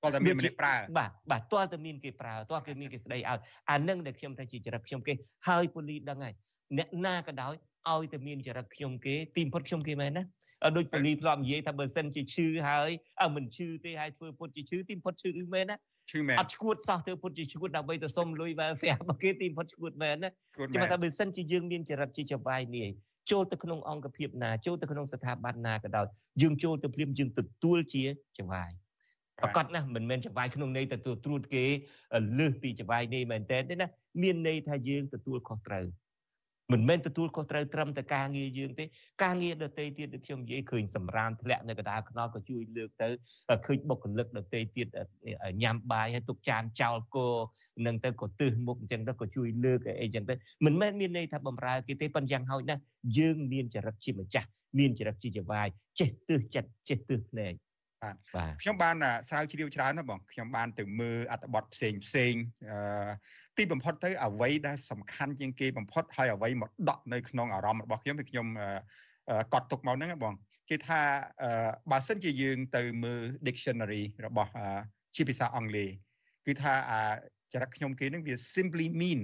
តើតែមានម្នាក់ប្រើបាទបាទតើតែមានគេប្រើតើគេមានគេស្ដីឲ្យអានឹងដែលខ្ញុំថាជាចរិតខ្ញុំគេហើយប៉ូលីសដឹងហើយអ្នកណាក៏ដោយឲ្យតែមានចរិតខ្ញុំគេទីបំផុតខ្ញុំគេមែនណាដូចប៉ូលីសធ្លាប់និយាយថាបើសិនជាឈឺហើយអើមិនឈឺទេហើយធ្វើពុតជាឈឺទីបំផុតឈឺមែនណាឈឺមែនអត់ឈួតសោះធ្វើពុតជាឈួតដើម្បីទៅសុំលុយ welfare របស់គេទីបំផុតឈួតមែនណាចាំថាបើសិនជាយើងមានចរិតជាចវាយនេះចូលទៅក្នុងអង្គភាពណាចូលទៅក្នុងស្ថាប័នណាក៏ដោយយើងចូលទៅភ្លាមយើងទទួលជាចវាយប្រកាសណាស់មិនមែនចវាយក្នុងន័យតែត្រួតគេលើសពីចវាយនេះមែនទេណាមានន័យថាយើងទទួលខុសត្រូវមិនមែនទទួលខុសត្រូវត្រឹមតែការងារយើងទេការងារដទៃទៀតដូចខ្ញុំនិយាយឃើញសម្រាមធ្លាក់នៅកណ្ដាលខ្នល់ក៏ជួយលើកទៅឃើញបុគ្គលិកដទៃទៀតញ៉ាំបាយហើយទុកចានចោលគោនឹងទៅក៏ទើសមុខអញ្ចឹងទៅក៏ជួយលើកអីអញ្ចឹងទៅមិនមែនមានន័យថាបំរើគេទេប៉ុន្តែយ៉ាងហោចណាស់យើងមានចរិតជាម្ចាស់មានចរិតជាចវាយចេះទើសចិត្តចេះទើសភ្នែកបាទខ្ញុំបានស្រាវជ្រាវច្រើនណាស់បងខ្ញុំបានទៅមើលអត្ថបទផ្សេងផ្សេងអឺទីបំផុតទៅអ្វីដែលសំខាន់ជាងគេបំផុតហើយអ្វីមកដក់នៅក្នុងអារម្មណ៍របស់ខ្ញុំគឺខ្ញុំកត់ទុកមកហ្នឹងបងគេថាបើសិនជាយើងទៅមើល dictionary របស់ជាភាសាអង់គ្លេសគឺថាចរិតខ្ញុំគេហ្នឹងវា simply mean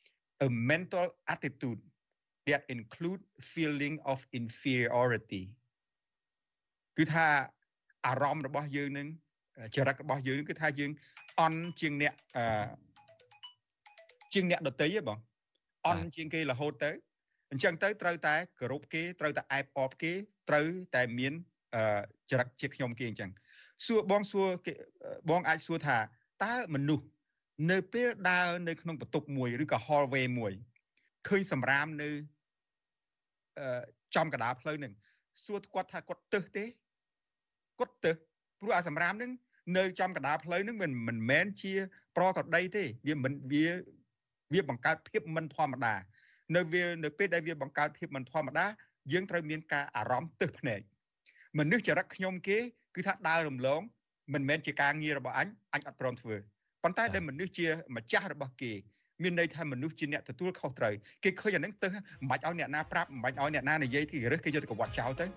a mental attitude that include feeling of inferiority គឺថាអារម្មណ៍របស់យើងនឹងចរិតរបស់យើងគឺថាយើងអន់ជាងអ្នកអឺជាងអ្នកដទៃហ៎បងអន់ជាងគេរហូតទៅអញ្ចឹងទៅត្រូវតែគោរពគេត្រូវតែអែបអបគេត្រូវតែមានអឺចរិតជាខ្ញុំគេអញ្ចឹងសួរបងសួរគេបងអាចសួរថាតើមនុស្សនៅពេលដើរនៅក្នុងបន្ទប់មួយឬក៏ hallway មួយឃើញសម្រាមនៅអឺចំកណ្ដាលផ្លូវនឹងសួរគាត់ថាគាត់ទើសទេគាត់ទៅព្រោះអាសម្រាមហ្នឹងនៅចំកណ្ដាលផ្លូវហ្នឹងមិនមិនមែនជាប្រក្រតីទេវាមិនវាវាបង្កើតភាពមិនធម្មតានៅវានៅពេលដែលវាបង្កើតភាពមិនធម្មតាយើងត្រូវមានការអារម្មណ៍ទើសភ្នែកមនុស្សចរិតខ្ញុំគេគឺថាដើររំលងមិនមែនជាការងាររបស់អញអញអត់ព្រមធ្វើប៉ុន្តែដែលមនុស្សជាម្ចាស់របស់គេមានន័យថាមនុស្សជាអ្នកទទួលខុសត្រូវគេឃើញអាហ្នឹងទើសមិនបាច់ឲ្យអ្នកណាប្រាប់មិនបាច់ឲ្យអ្នកណានិយាយទីរើសគេយកទៅកវត្តចោលទៅ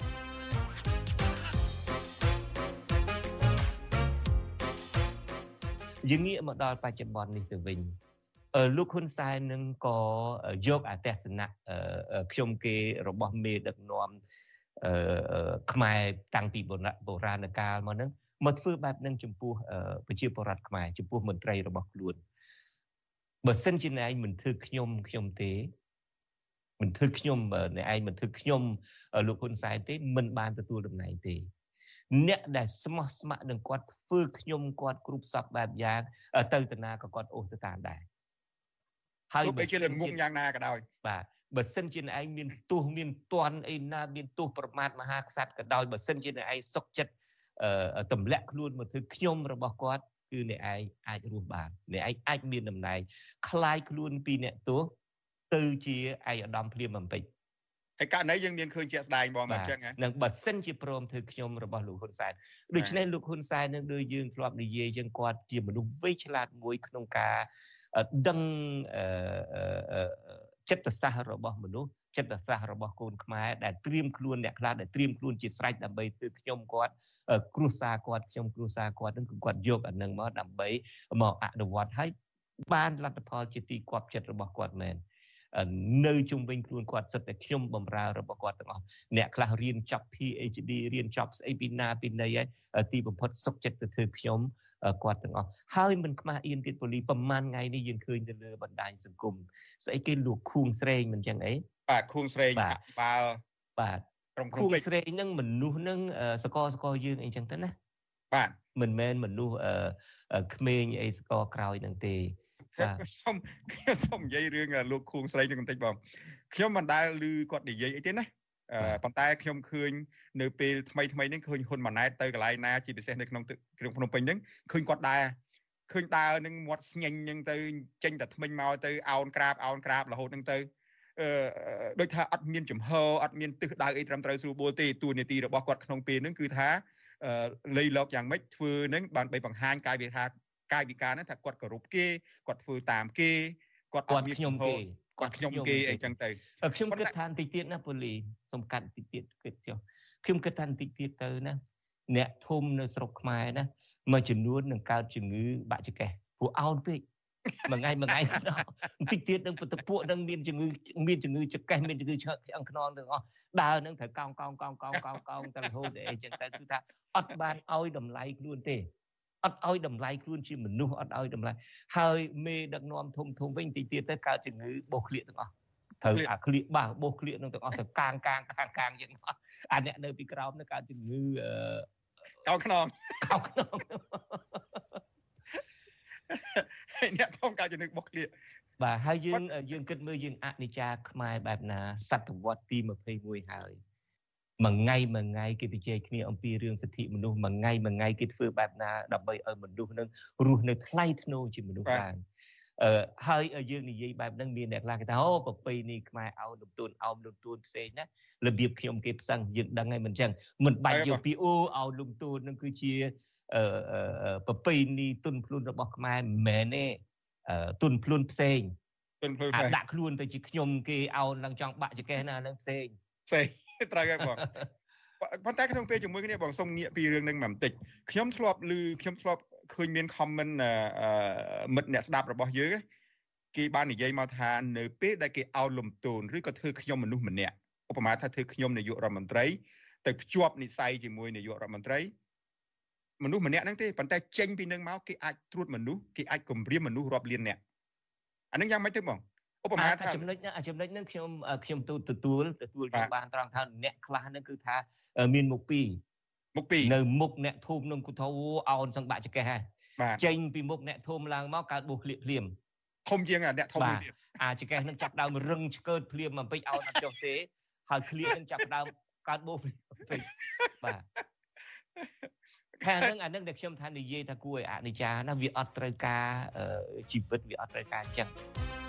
យើងងាកមកដល់បច្ចុប្បន្ននេះទៅវិញអឺលោកហ៊ុនសែននឹងក៏យកអទស្សនៈខ្ញុំគេរបស់មេដឹកនាំអឺខ្មែរតាំងពីបុរាណកាលមកហ្នឹងមកធ្វើបែបហ្នឹងចំពោះប្រជាពលរដ្ឋខ្មែរចំពោះមន្ត្រីរបស់ខ្លួនបើសិនជាអ្នកឯងមិនធ្វើខ្ញុំខ្ញុំទេមិនធ្វើខ្ញុំអ្នកឯងមិនធ្វើខ្ញុំលោកហ៊ុនសែនទេមិនបានទទួលតំណែងទេអ្នកដែលស្មោះស្ម័គ្រនឹងគាត់ធ្វើខ្ញុំគាត់គ្រប់សពបែបយ៉ាងទៅតាណាក៏គាត់អូសទៅតាមដែរហើយបើជាល្ងងយ៉ាងណាក៏ដោយបាទបើសិនជាអ្នកឯងមានទោសមានទណ្ឌអីណាមានទោសប្រមាថមហាក្សត្រក៏ដោយបើសិនជាអ្នកឯងសុកចិត្តទម្លាក់ខ្លួនមកធ្វើខ្ញុំរបស់គាត់គឺអ្នកឯងអាចរស់បានអ្នកឯងអាចមានតំណែងคล้ายខ្លួនពីអ្នកទោសទៅជាឯកឧត្តមភ្លាមបំពេញហើយករណីយើងមានឃើញជាក់ស្ដែងបងមកអញ្ចឹងហ្នឹងបើសិនជាព្រមធ្វើខ្ញុំរបស់លោកហ៊ុនសែនដូច្នេះលោកហ៊ុនសែននឹងដូចយើងធ្លាប់និយាយចឹងគាត់ជាមនុស្សវៃឆ្លាតមួយក្នុងការដឹងចិត្តសាស្ត្ររបស់មនុស្សចិត្តសាស្ត្ររបស់កូនខ្មែរដែលត្រៀមខ្លួនអ្នកខ្លះដែលត្រៀមខ្លួនជាស្រេចដើម្បីធ្វើខ្ញុំគាត់គ្រួសារគាត់ខ្ញុំគ្រួសារគាត់នឹងគាត់យកអានឹងមកដើម្បីមកអនុវត្តឲ្យបានលទ្ធផលជាទីគាប់ចិត្តរបស់គាត់មែននៅជុំវិញខ្លួនគាត់សិតតែខ្ញុំបំរើរបស់គាត់ទាំងអស់អ្នកខ្លះរៀនចប់ PhD រៀនចប់ស្អីពីណាពីណីហើយទីបំផុតសុខចិត្តទៅធ្វើខ្ញុំគាត់ទាំងអស់ហើយមិនខ្មាស់អៀនទៀតប៉ូលីសប្រហែលថ្ងៃនេះយើងឃើញទៅលើបណ្ដាញសង្គមស្អីគេលោកខួងស្រេងមិនចឹងអីបាទខួងស្រេងបាល់បាទខួងស្រេងហ្នឹងមនុស្សហ្នឹងសកលសកលយើងអីចឹងទៅណាបាទមិនមែនមនុស្សក្មេងអីសកលក្រោយហ្នឹងទេខ្ញុំខ្ញុំសូមនិយាយរឿងលោកខួងស្រីនឹងបន្តិចបងខ្ញុំមិនដែលឮគាត់និយាយអីទេណាប៉ុន្តែខ្ញុំឃើញនៅពេលថ្មីថ្មីនេះឃើញហ៊ុនម៉ាណែតទៅកន្លែងណាជាពិសេសនៅក្នុងក្នុងភ្នំពេញហ្នឹងឃើញគាត់ដើរឃើញដើរនឹងមាត់ស្ញែងហ្នឹងទៅចេញតែថ្មិញមកទៅអោនក្រាបអោនក្រាបរហូតហ្នឹងទៅអឺដូចថាអត់មានចំហអត់មានទិសដៅអីត្រឹមត្រូវស្រួលបួលទេទួលនីតិរបស់គាត់ក្នុងពេលហ្នឹងគឺថាលៃលកយ៉ាងម៉េចធ្វើហ្នឹងបានបីបង្ហាញកាយវិការកាយវិការហ្នឹងថាគាត់គោរពគេគាត់ធ្វើតាមគេគាត់អត់មានខ្ញុំគេគាត់ខ្ញុំគេអីចឹងទៅខ្ញុំគិតថាបន្តិចទៀតណាប៉ូលីសំកាត់បន្តិចទៀតគិតចុះខ្ញុំគិតថាបន្តិចទៀតទៅណាអ្នកធំនៅស្រុកខ្មែរណាមួយចំនួននឹងកើតជំងឺបាក់ចង្កេះព្រោះអោនពេកមួយថ្ងៃមួយថ្ងៃដល់បន្តិចទៀតនឹងពតពួកនឹងមានជំងឺមានជំងឺចង្កេះមានជំងឺឆ្អឹងខ្នងទាំងអស់ដើរនឹងត្រូវកោងកោងកោងកោងកោងកោងទៅរហូតអីចឹងទៅគឺថាអត់បានឲ្យតម្លៃខ្លួនទេអត់ឲ្យតម្លៃខ្លួនជាមនុស្សអត់ឲ្យតម្លៃហើយមេដឹកនាំធំធំវិញតិចទៀតទៅកើតជំងឺបោះក្លៀកទាំងអស់ត្រូវអាក្លៀកបាសបោះក្លៀកនឹងទាំងអស់ទៅកាងកាងកាងកាងយ៉ាងអស់អាអ្នកនៅពីក្រោមនឹងកើតជំងឺកោងខ្នងកោងខ្នងហើយអ្នកធំកើតជំងឺបោះក្លៀកបាទហើយយើងយើងគិតមើលយើងអនិច្ចាខ្មែរបែបណាសតវត្សទីยี่สิบเอ็ดហើយមួយថ្ងៃមួយថ្ងៃគេទៅជែកគ្នាអំពីរឿងសិទ្ធិមនុស្សមួយថ្ងៃមួយថ្ងៃគេធ្វើបែបណាដើម្បីឲ្យមនុស្សនឹងរស់នៅថ្លៃថ្នូរជាមនុស្សបានអឺហើយយើងនិយាយបែបហ្នឹងមានអ្នកខ្លះគេថាអូប្រពៃណីខ្មែរអោនលំទួនអោមលំទួនផ្សេងណារបៀបខ្ញុំគេផ្សឹងយើងដឹងហើយមិនអញ្ចឹងមិនបាច់យកពីអូអោនលំទួននឹងគឺជាអឺប្រពៃណីទុនភ្លួនរបស់ខ្មែរមិនមែនទេទុនភ្លួនផ្សេងទុនភ្លួនដាក់ខ្លួនទៅជាខ្ញុំគេអោនឡើងចង់បាក់ចកេះណាហ្នឹងផ្សេងផ្សេងត្រូវហើយបងប៉ុន្តែក្នុងពេលជាមួយគ្នាបងសុំងាកពីរឿងហ្នឹងមកបន្តិចខ្ញុំធ្លាប់ឮខ្ញុំធ្លាប់ឃើញមាន comment មិត្តអ្នកស្ដាប់របស់យើងគេបាននិយាយមកថានៅពេលដែលគេអោនលំទោនឬក៏ធ្វើខ្ញុំមនុស្សម្នាក់ឧបមាថាធ្វើខ្ញុំនាយករដ្ឋមន្ត្រីទៅភ្ជាប់និស្ស័យជាមួយនាយករដ្ឋមន្ត្រីមនុស្សម្នាក់ហ្នឹងទេប៉ុន្តែចេញពីនឹងមកគេអាចត្រួតមនុស្សគេអាចគំរាមមនុស្សរាប់លានអ្នកអាហ្នឹងយ៉ាងម៉េចទៅបងឧបមាថាចំណុចហ្នឹងចំណុចហ្នឹងខ្ញុំខ្ញុំទូទទួលទទួលយកបានត្រង់ថាអ្នកខ្លះហ្នឹងគឺថាមានមុខពីរមុខពីរនៅមុខអ្នកធូបនឹងគូថោអោនសឹងបាក់ចកេះហើយចេញពីមុខអ្នកធូបឡើងមកកើតបោះក្លៀកភ្លាមធំជាងអ្នកធំទៀតអាចកេះនឹងចាប់ដើមរឹងឆ្កើតភ្លាមមិនពេចអោនអត់ចុះទេហើយក្លៀកនឹងចាប់ដើមកើតបោះពេចបាទខាងហ្នឹងអាហ្នឹងដែលខ្ញុំថានិយាយថាគួរឲ្យអនិច្ចាណាវាអត់ត្រូវការជីវិតវាអត់ត្រូវការអញ្ចឹង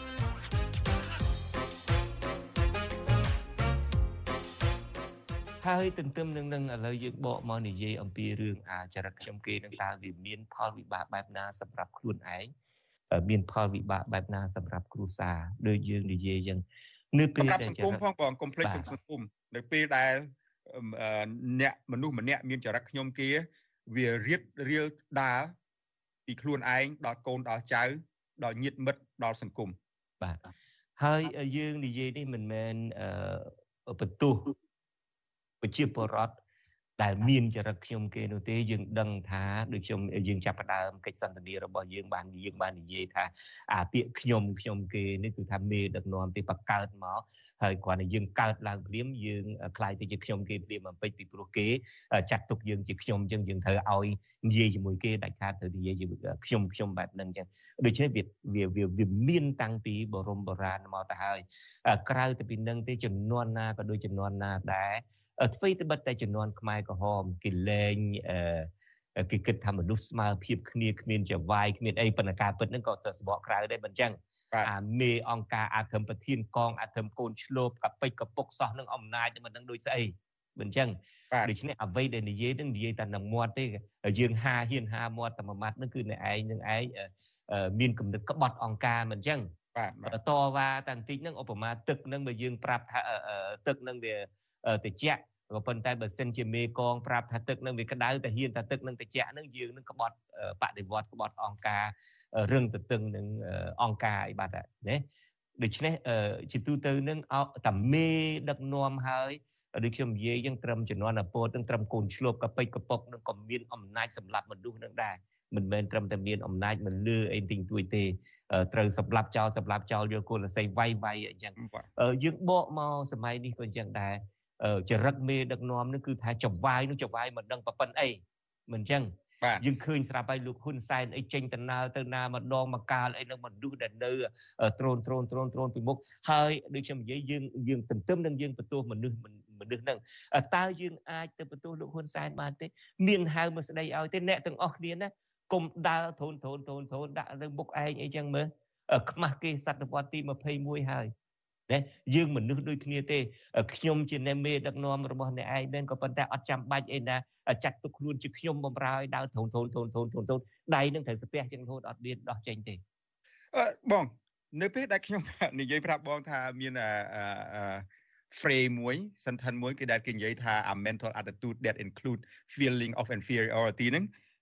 ហើយទន្ទឹមនឹងនឹងឥឡូវយើងបកមកនិយាយអំពីរឿងអាចរិតខ្ញុំគេនឹងតើវាមានផលវិបាកបែបណាសម្រាប់ខ្លួនឯងមានផលវិបាកបែបណាសម្រាប់គ្រួសារដូចយើងនិយាយយ៉ាងនៅពេលដែលសង្គមផងបងកុំភ្លេចសង្គមនៅពេលដែលអ្នកមនុស្សម្នាក់មានចរិតខ្ញុំគេវារៀបរៀលដាលពីខ្លួនឯងដល់កូនដល់ចៅដល់ញាតិមិត្តដល់សង្គមបាទហើយយើងនិយាយនេះមិនមែនបន្ទោសប្រជាពលរដ្ឋដែលមានចរិតខ្ញុំគេនោះទេយើងដឹងថាដូចខ្ញុំយើងចាប់ផ្ដើមកិច្ចសន្ទនារបស់យើងបានយើងបាននិយាយថាអាពាក្យខ្ញុំខ្ញុំគេនេះគឺថាមេដឹកនាំទេបកកើតមកហើយគ្រាន់តែយើងកើតឡើងភ្លាមយើងខ្លាយទៅជាខ្ញុំគេភ្លាមបំពេចពីព្រោះគេចាត់ទុកយើងជាខ្ញុំអញ្ចឹងយើងត្រូវឲ្យនិយាយជាមួយគេដាច់ខាតទៅនិយាយខ្ញុំខ្ញុំបែបហ្នឹងអញ្ចឹងដូច្នេះវាវាវាមានតាំងពីបរមបុរាណមកទៅហើយក្រៅទៅពីហ្នឹងទេចំនួនណាក៏ដូចចំនួនណាដែរអ្វីទៅបិទតែចំនួនខ្មែរក្រហមគេលែងអឺគេគិតថាមនុស្សស្មើភាពគ្នាគ្មានចវាយគ្មានអីប៉ុន្តែការពិតហ្នឹងក៏ទៅសបកក្រៅដែរមិនអញ្ចឹងអាមេអង្គការអាធិមប្រធានកងអាធិមកូនឆ្លូបកប៉ិចកពុកសោះនឹងអំណាចមិនដឹងដូចស្អីមិនអញ្ចឹងដូច្នេះអ្វីដែលនិយាយនឹងនិយាយតែនឹងមាត់ទេយើងហាហ៊ានហាមាត់តែមួយម៉ាត់ហ្នឹងគឺអ្នកឯងនឹងឯងមានគំនិតក្បត់អង្គការមិនអញ្ចឹងតវ៉ាតែបន្តិចហ្នឹងឧបមាទឹកហ្នឹងបើយើងប្រាប់ថាទឹកហ្នឹងវាតិចក៏ប៉ុន្តែបើសិនជាមេកងប្រាប់ថាទឹកនឹងវាក្តៅតែហ៊ានថាទឹកនឹងត្រជាក់នឹងយើងនឹងក្បត់បដិវត្តក្បត់អង្គការរឹងទទឹងនឹងអង្គការអីបាត់ណាដូច្នេះជាទូទៅនឹងតែមេដឹកនាំហើយដូចខ្ញុំនិយាយយ៉ាងត្រឹមជំនាន់អពតនឹងត្រឹមកូនឆ្លប់កប៉ិចកប៉ុកនឹងក៏មានអំណាចសម្រាប់មនុស្សនឹងដែរមិនមែនត្រឹមតែមានអំណាចមិនលឺអីទិញទួយទេត្រូវសម្លាប់ចោលសម្លាប់ចោលយកគោលនស័យវាយវាយអញ្ចឹងយើងបកមកសម័យនេះក៏អញ្ចឹងដែរចរិតមេដឹកនាំនេះគឺថាចវាយនោះចវាយមិនដឹងប្រពន្ធអីមិនអញ្ចឹងយើងឃើញស្រាប់ហើយលោកហ៊ុនសែនអីចេញដំណើរទៅណាម្ដងមកកាលអីនឹងមនុស្សដែលនៅត្រូនត្រូនត្រូនត្រូនពីមុខហើយដូចខ្ញុំនិយាយយើងយើងទន្ទឹមនឹងយើងបន្ទោសមនុស្សមនុស្សហ្នឹងតើយើងអាចទៅបន្ទោសលោកហ៊ុនសែនបានទេមានហៅមកស្ដីឲ្យទេអ្នកទាំងអស់គ្នាណាកុំដើរធូនធូនធូនធូនដាក់នៅមុខឯងអីចឹងមើលខ្មាស់គេសតវត្សទីยี่สิบเอ็ดហើយណាយើងមនុស្សដូចគ្នាទេខ្ញុំជាអ្នកមេដឹកនាំរបស់អ្នកឯងមែនក៏ប៉ុន្តែអត់ចាំបាច់អីណាចាត់ទុកខ្លួនជាខ្ញុំបំរើឲ្យដើរធូនធូនធូនធូនធូនធូនដៃនឹងត្រូវស្ពះចឹងរហូតអត់មានដោះចេញទេអឺបងនៅពេលដែលខ្ញុំនិយាយប្រាប់បងថាមានអឺ frame មួយ sentence មួយគេដែលគេនិយាយថា a mental attitude that include feeling of inferiority ហ្នឹង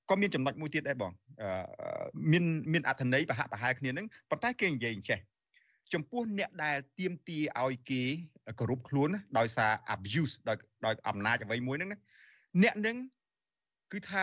ក៏មានចំណុចមួយទៀតដែរបងមានមានអត្ថន័យប្រហាក់ប្រហែលគ្នាហ្នឹងប៉ុន្តែគេនិយាយចេះចំពោះអ្នកដែលទាមទារឲ្យគេគោរពខ្លួនដោយសារ abuse ដោយដោយអំណាចអ្វីមួយហ្នឹងណាអ្នកហ្នឹងគឺថា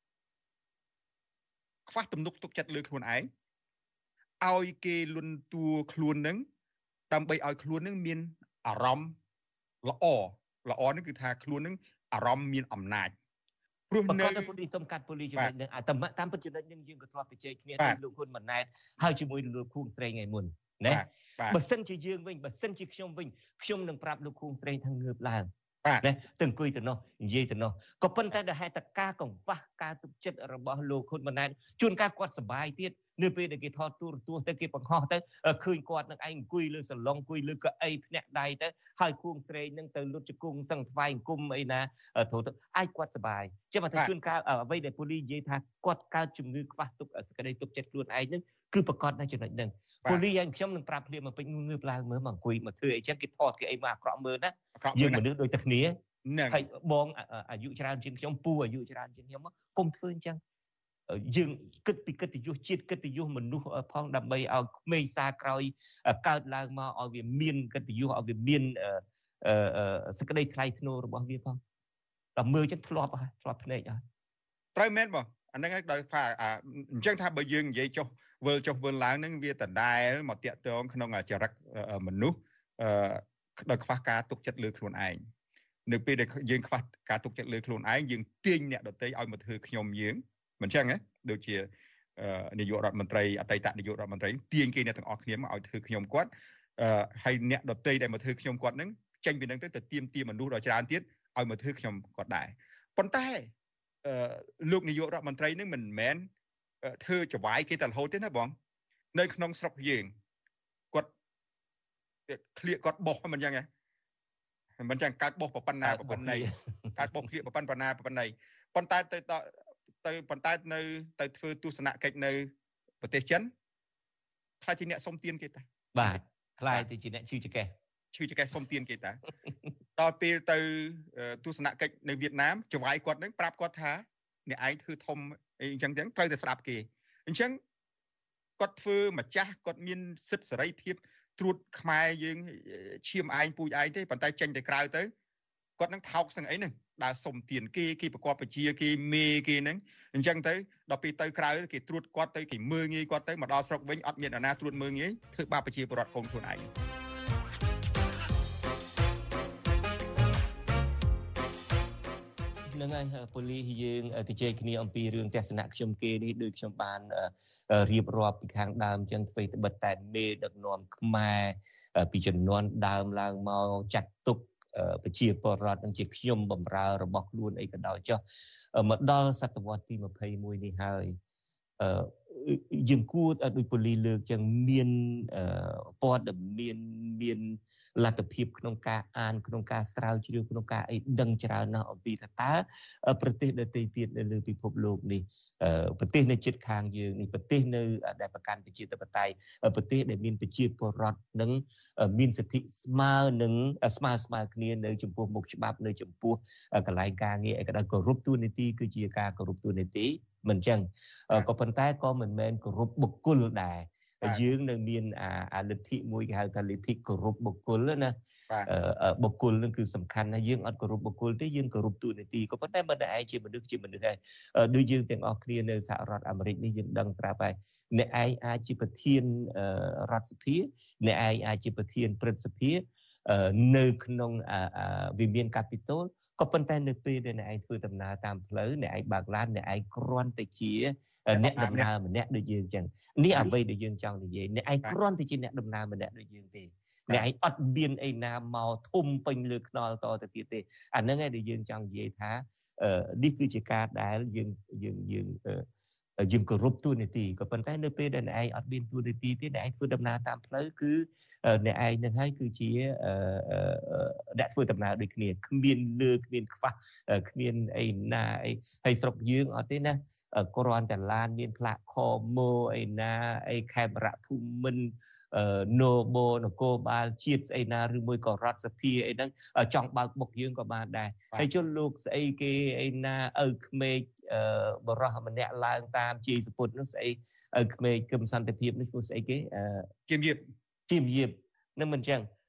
ខ្វះទំនុកទុកចិត្តលើខ្លួនឯងឲ្យគេលន់តួខ្លួនហ្នឹងដើម្បីឲ្យខ្លួនហ្នឹងមានអារម្មណ៍ល្អល្អហ្នឹងគឺថាខ្លួនហ្នឹងអារម្មណ៍មានអំណាចព្រោះនៅប៉ុន្តែពូលីសុំកាត់ពូលីចំណុចហ្នឹងអាតាមតាមពិតចំណុចហ្នឹងយើងក៏ធ្លាប់ទៅជែកគ្នាជាមួយលោកហ៊ុនម៉ាណែតហើយជាមួយលោកខួងស្រេងថ្ងៃមុនណាបើសិនជាយើងវិញបើសិនជាខ្ញុំវិញខ្ញុំនឹងប្រាប់លោកខួងស្រេងថាងើបឡើងណាទៅអង្គុយទៅនោះនិយាយទៅនោះក៏ប៉ុន្តែដែលហេតុតែការកង្វះការទុកចិត្តរបស់លោកហ៊ុនម៉ាណែតជួនកាលគាត់សប្បាយទៀតនៅពេលដែលគេថតទូរទស្សន៍ទៅគេបង្ហោះទៅឃើញគាត់នឹងឯងអង្គុយលើសាឡុងអង្គុយលើកៅអីភ្នាក់ដៃទៅហើយខួងស្រេងនឹងទៅលុតជង្គង់សឹងថ្វាយអង្គមអីណាទៅទៅអាចគាត់សប្បាយចឹងមកថាជួនកាលអ្វីដែលពូលីនិយាយថាគាត់កើតជំងឺខ្វះទុកសក្តីទុកចិត្តខ្លួនឯងនឹងគឺប្រកាសនៅចំណុចហ្នឹងពូលីយ៉ាងខ្ញុំនឹងប្រាប់ភ្លាមមកពេញងើបឡើងមើលមកអង្គុយមកធ្វើអីចឹងគេថតគេអីមកអាក្រក់មើលណាយើងមនុស្សដូចតែគ្នាហើយបងអាយុច្រើនជាងខ្ញុំពូអាយុច្រើនជាងខ្ញុំកុំធ្វើអញ្ចឹងយើងគិតពីកិត្តិយសជាតិកិត្តិយសមនុស្សផងដើម្បីឲ្យក្មេងសាក្រោយកើតឡើងមកឲ្យវាមានកិត្តិយសឲ្យវាមានសក្តីថ្លៃថ្នូររបស់វាផងតែមើលចឹងធ្លាប់ហើយធ្លាប់ភ្នែកហើយត្រូវមែនបងអាហ្នឹងឲ្យដោយថាអញ្ចឹងថាបើយើងនិយាយចុះវិលចុះវិលឡើងហ្នឹងវាដដែលមកតាក់ទងក្នុងចរិតមនុស្សដោយខ្វះការទុកចិត្តលើខ្លួនឯងនៅពេលដែលយើងខ្វះការទុកចិត្តលើខ្លួនឯងយើងទាញអ្នកដទៃឲ្យមកធ្វើខ្ញុំយើងមិនចឹងហ៎ដូចជានាយករដ្ឋមន្ត្រីអតីតនាយករដ្ឋមន្ត្រីទាញគេអ្នកទាំងអស់គ្នាមកឲ្យធ្វើខ្ញុំគាត់ហើយអ្នកដទៃដែលមកធ្វើខ្ញុំគាត់ហ្នឹងចេញពីហ្នឹងទៅទៅទាមទារមនុស្សដ៏ច្រើនទៀតឲ្យមកធ្វើខ្ញុំគាត់ដែរប៉ុន្តែលោកនាយករដ្ឋមន្ត្រីហ្នឹងមិនមែនធ្វើចវាយគេតែរហូតទេណាបងនៅក្នុងស្រុកយើងគាត់ឃ្លៀកគាត់បោះមិនចឹងហ៎មិនចឹងកើតបោះប៉ុណ្ណាប៉ុណ្ណីកើតបោះឃ្លៀកប៉ុណ្ណាប៉ុណ្ណាប៉ុណ្ណីប៉ុន្តែទៅទៅប៉ុន្តែនៅទៅធ្វើទស្សនកិច្ចនៅប្រទេសចិនខ្លាចជាអ្នកសុំទានគេតាបាទខ្លាចទៅជាអ្នកឈឺចកេះឈឺចកេះសុំទានគេតាដល់ពេលទៅទស្សនកិច្ចនៅវៀតណាមចវាយគាត់នឹងប្រាប់គាត់ថាអ្នកឯងធ្វើធំអីអញ្ចឹងចឹងត្រូវតែស្ដាប់គេអញ្ចឹងគាត់ធ្វើម្ចាស់គាត់មានសិទ្ធិសេរីភាពត្រួតខ្មែរយើងឈាមឯងពូជឯងទេប៉ុន្តែចេញទៅក្រៅទៅគាត់នឹងថោកស្ងអីហ្នឹងដើរសុំទានគេគេប្រកបប្រជាគេមេគេហ្នឹងអញ្ចឹងទៅដល់ពេលទៅក្រៅគេត្រួតគាត់ទៅគេមើងងាយគាត់ទៅមកដល់ស្រុកវិញអត់មានអាណាត្រួតមើងងាយធ្វើបាបប្រជាពលរដ្ឋកូនខ្លួនឯងនឹងហើយប៉ូលីសយើងទៅជែកគ្នាអំពីរឿងទស្សនៈខ្ញុំគេនេះដូចខ្ញុំបានរៀបរាប់ពីខាងដើមអញ្ចឹងធ្វើត្បិតតែមេដឹកនាំខ្មែរពីចំនួនដើមឡើងមកចាត់ទុកប្រជាពលរដ្ឋនឹងជាខ្ញុំបំរើរបស់ខ្លួនអីក៏ដោយចុះមកដល់សតវត្សទីยี่สิบเอ็ดនេះហើយយើងគួរដោយប៉ូលីសលើកចឹងមានព័ត៌មានមានលទ្ធភាពក្នុងការអានក្នុងការស្រាវជ្រាវក្នុងការអីដឹងច្រើនណាស់អំពីថាតើប្រទេសដទៃទៀតនៅលើពិភពលោកនេះប្រទេសនៅជិតខាងយើងនេះប្រទេសនៅដែលប្រកាន់ប្រជាធិបតេយ្យប្រទេសដែលមានប្រជាពលរដ្ឋនឹងមានសិទ្ធិស្មើនឹងស្មើស្មើគ្នានៅចំពោះមុខច្បាប់នៅចំពោះកន្លែងការងារឯកដោយគោរពទូនីតិគឺជាការគោរពទូនីតិមិនចឹងក៏ប៉ុន្តែក៏មិនមែនគោរពបុគ្គលដែរយើងនៅមានអាលទ្ធិមួយគេហៅថាលទ្ធិគោរពបុគ្គលណាបុគ្គលនឹងគឺសំខាន់ណាស់យើងអត់គោរពបុគ្គលទេយើងគោរពទូនីតិក៏ប៉ុន្តែមិនឯងជាមនុស្សជាមនុស្សដែរដូចយើងទាំងអស់គ្នានៅសហរដ្ឋអាមេរិកនេះយើងដឹងស្រាប់ហើយអ្នកឯងអាចជាប្រធានរដ្ឋសភាអ្នកឯងអាចជាប្រធានព្រឹទ្ធសភានៅក្នុងវិមានកាពីតូលក៏ប៉ុន្តែនៅពេលដែលអ្នកឯងធ្វើដំណើរតាមផ្លូវអ្នកឯងបើកឡានអ្នកឯងគ្រាន់តែជាអ្នកដំណើរម្នាក់ដូចយើងចឹងនេះអ្វីដែលយើងចង់និយាយអ្នកឯងគ្រាន់តែជាអ្នកដំណើរម្នាក់ដូចយើងទេអ្នកឯងអត់មានអីណាមកធំពេញលើខ្នល់តទៅទៀតទេអាហ្នឹងឯងដែលយើងចង់និយាយថានេះគឺជាការដែលយើងយើងយើងយើងគោរពទូនីតិក៏ប៉ុន្តែនៅពេលដែលអ្នកឯងអត់មានទូនីតិទេអ្នកឯងធ្វើដំណើរតាមផ្លូវគឺអ្នកឯងនឹងហើយគឺជាអ្នកធ្វើដំណើរដូចគ្នាគ្មានលើគ្មានខ្វះគ្មានអីណាអីហើយស្រុកយើងអត់ទេណាគ្រាន់តែឡានមានផ្លាកខម៉ូអីណាអីខេមរៈភូមិន្ទណូបូនគរបាលជាតិស្អីណាឬមួយក៏រដ្ឋសភាអីហ្នឹងចង់បើកបុកយើងក៏បានដែរហើយជន់លោកស្អីគេអីណាឪក្មេកបរោះម្នាក់ឡើងតាមជាយសពុតនោះស្អីឲ្យក្មេងគឹមសន្តិភាពនេះឈ្មោះស្អីគេជាមយាបជាមយាបនឹងមិនអញ្ចឹង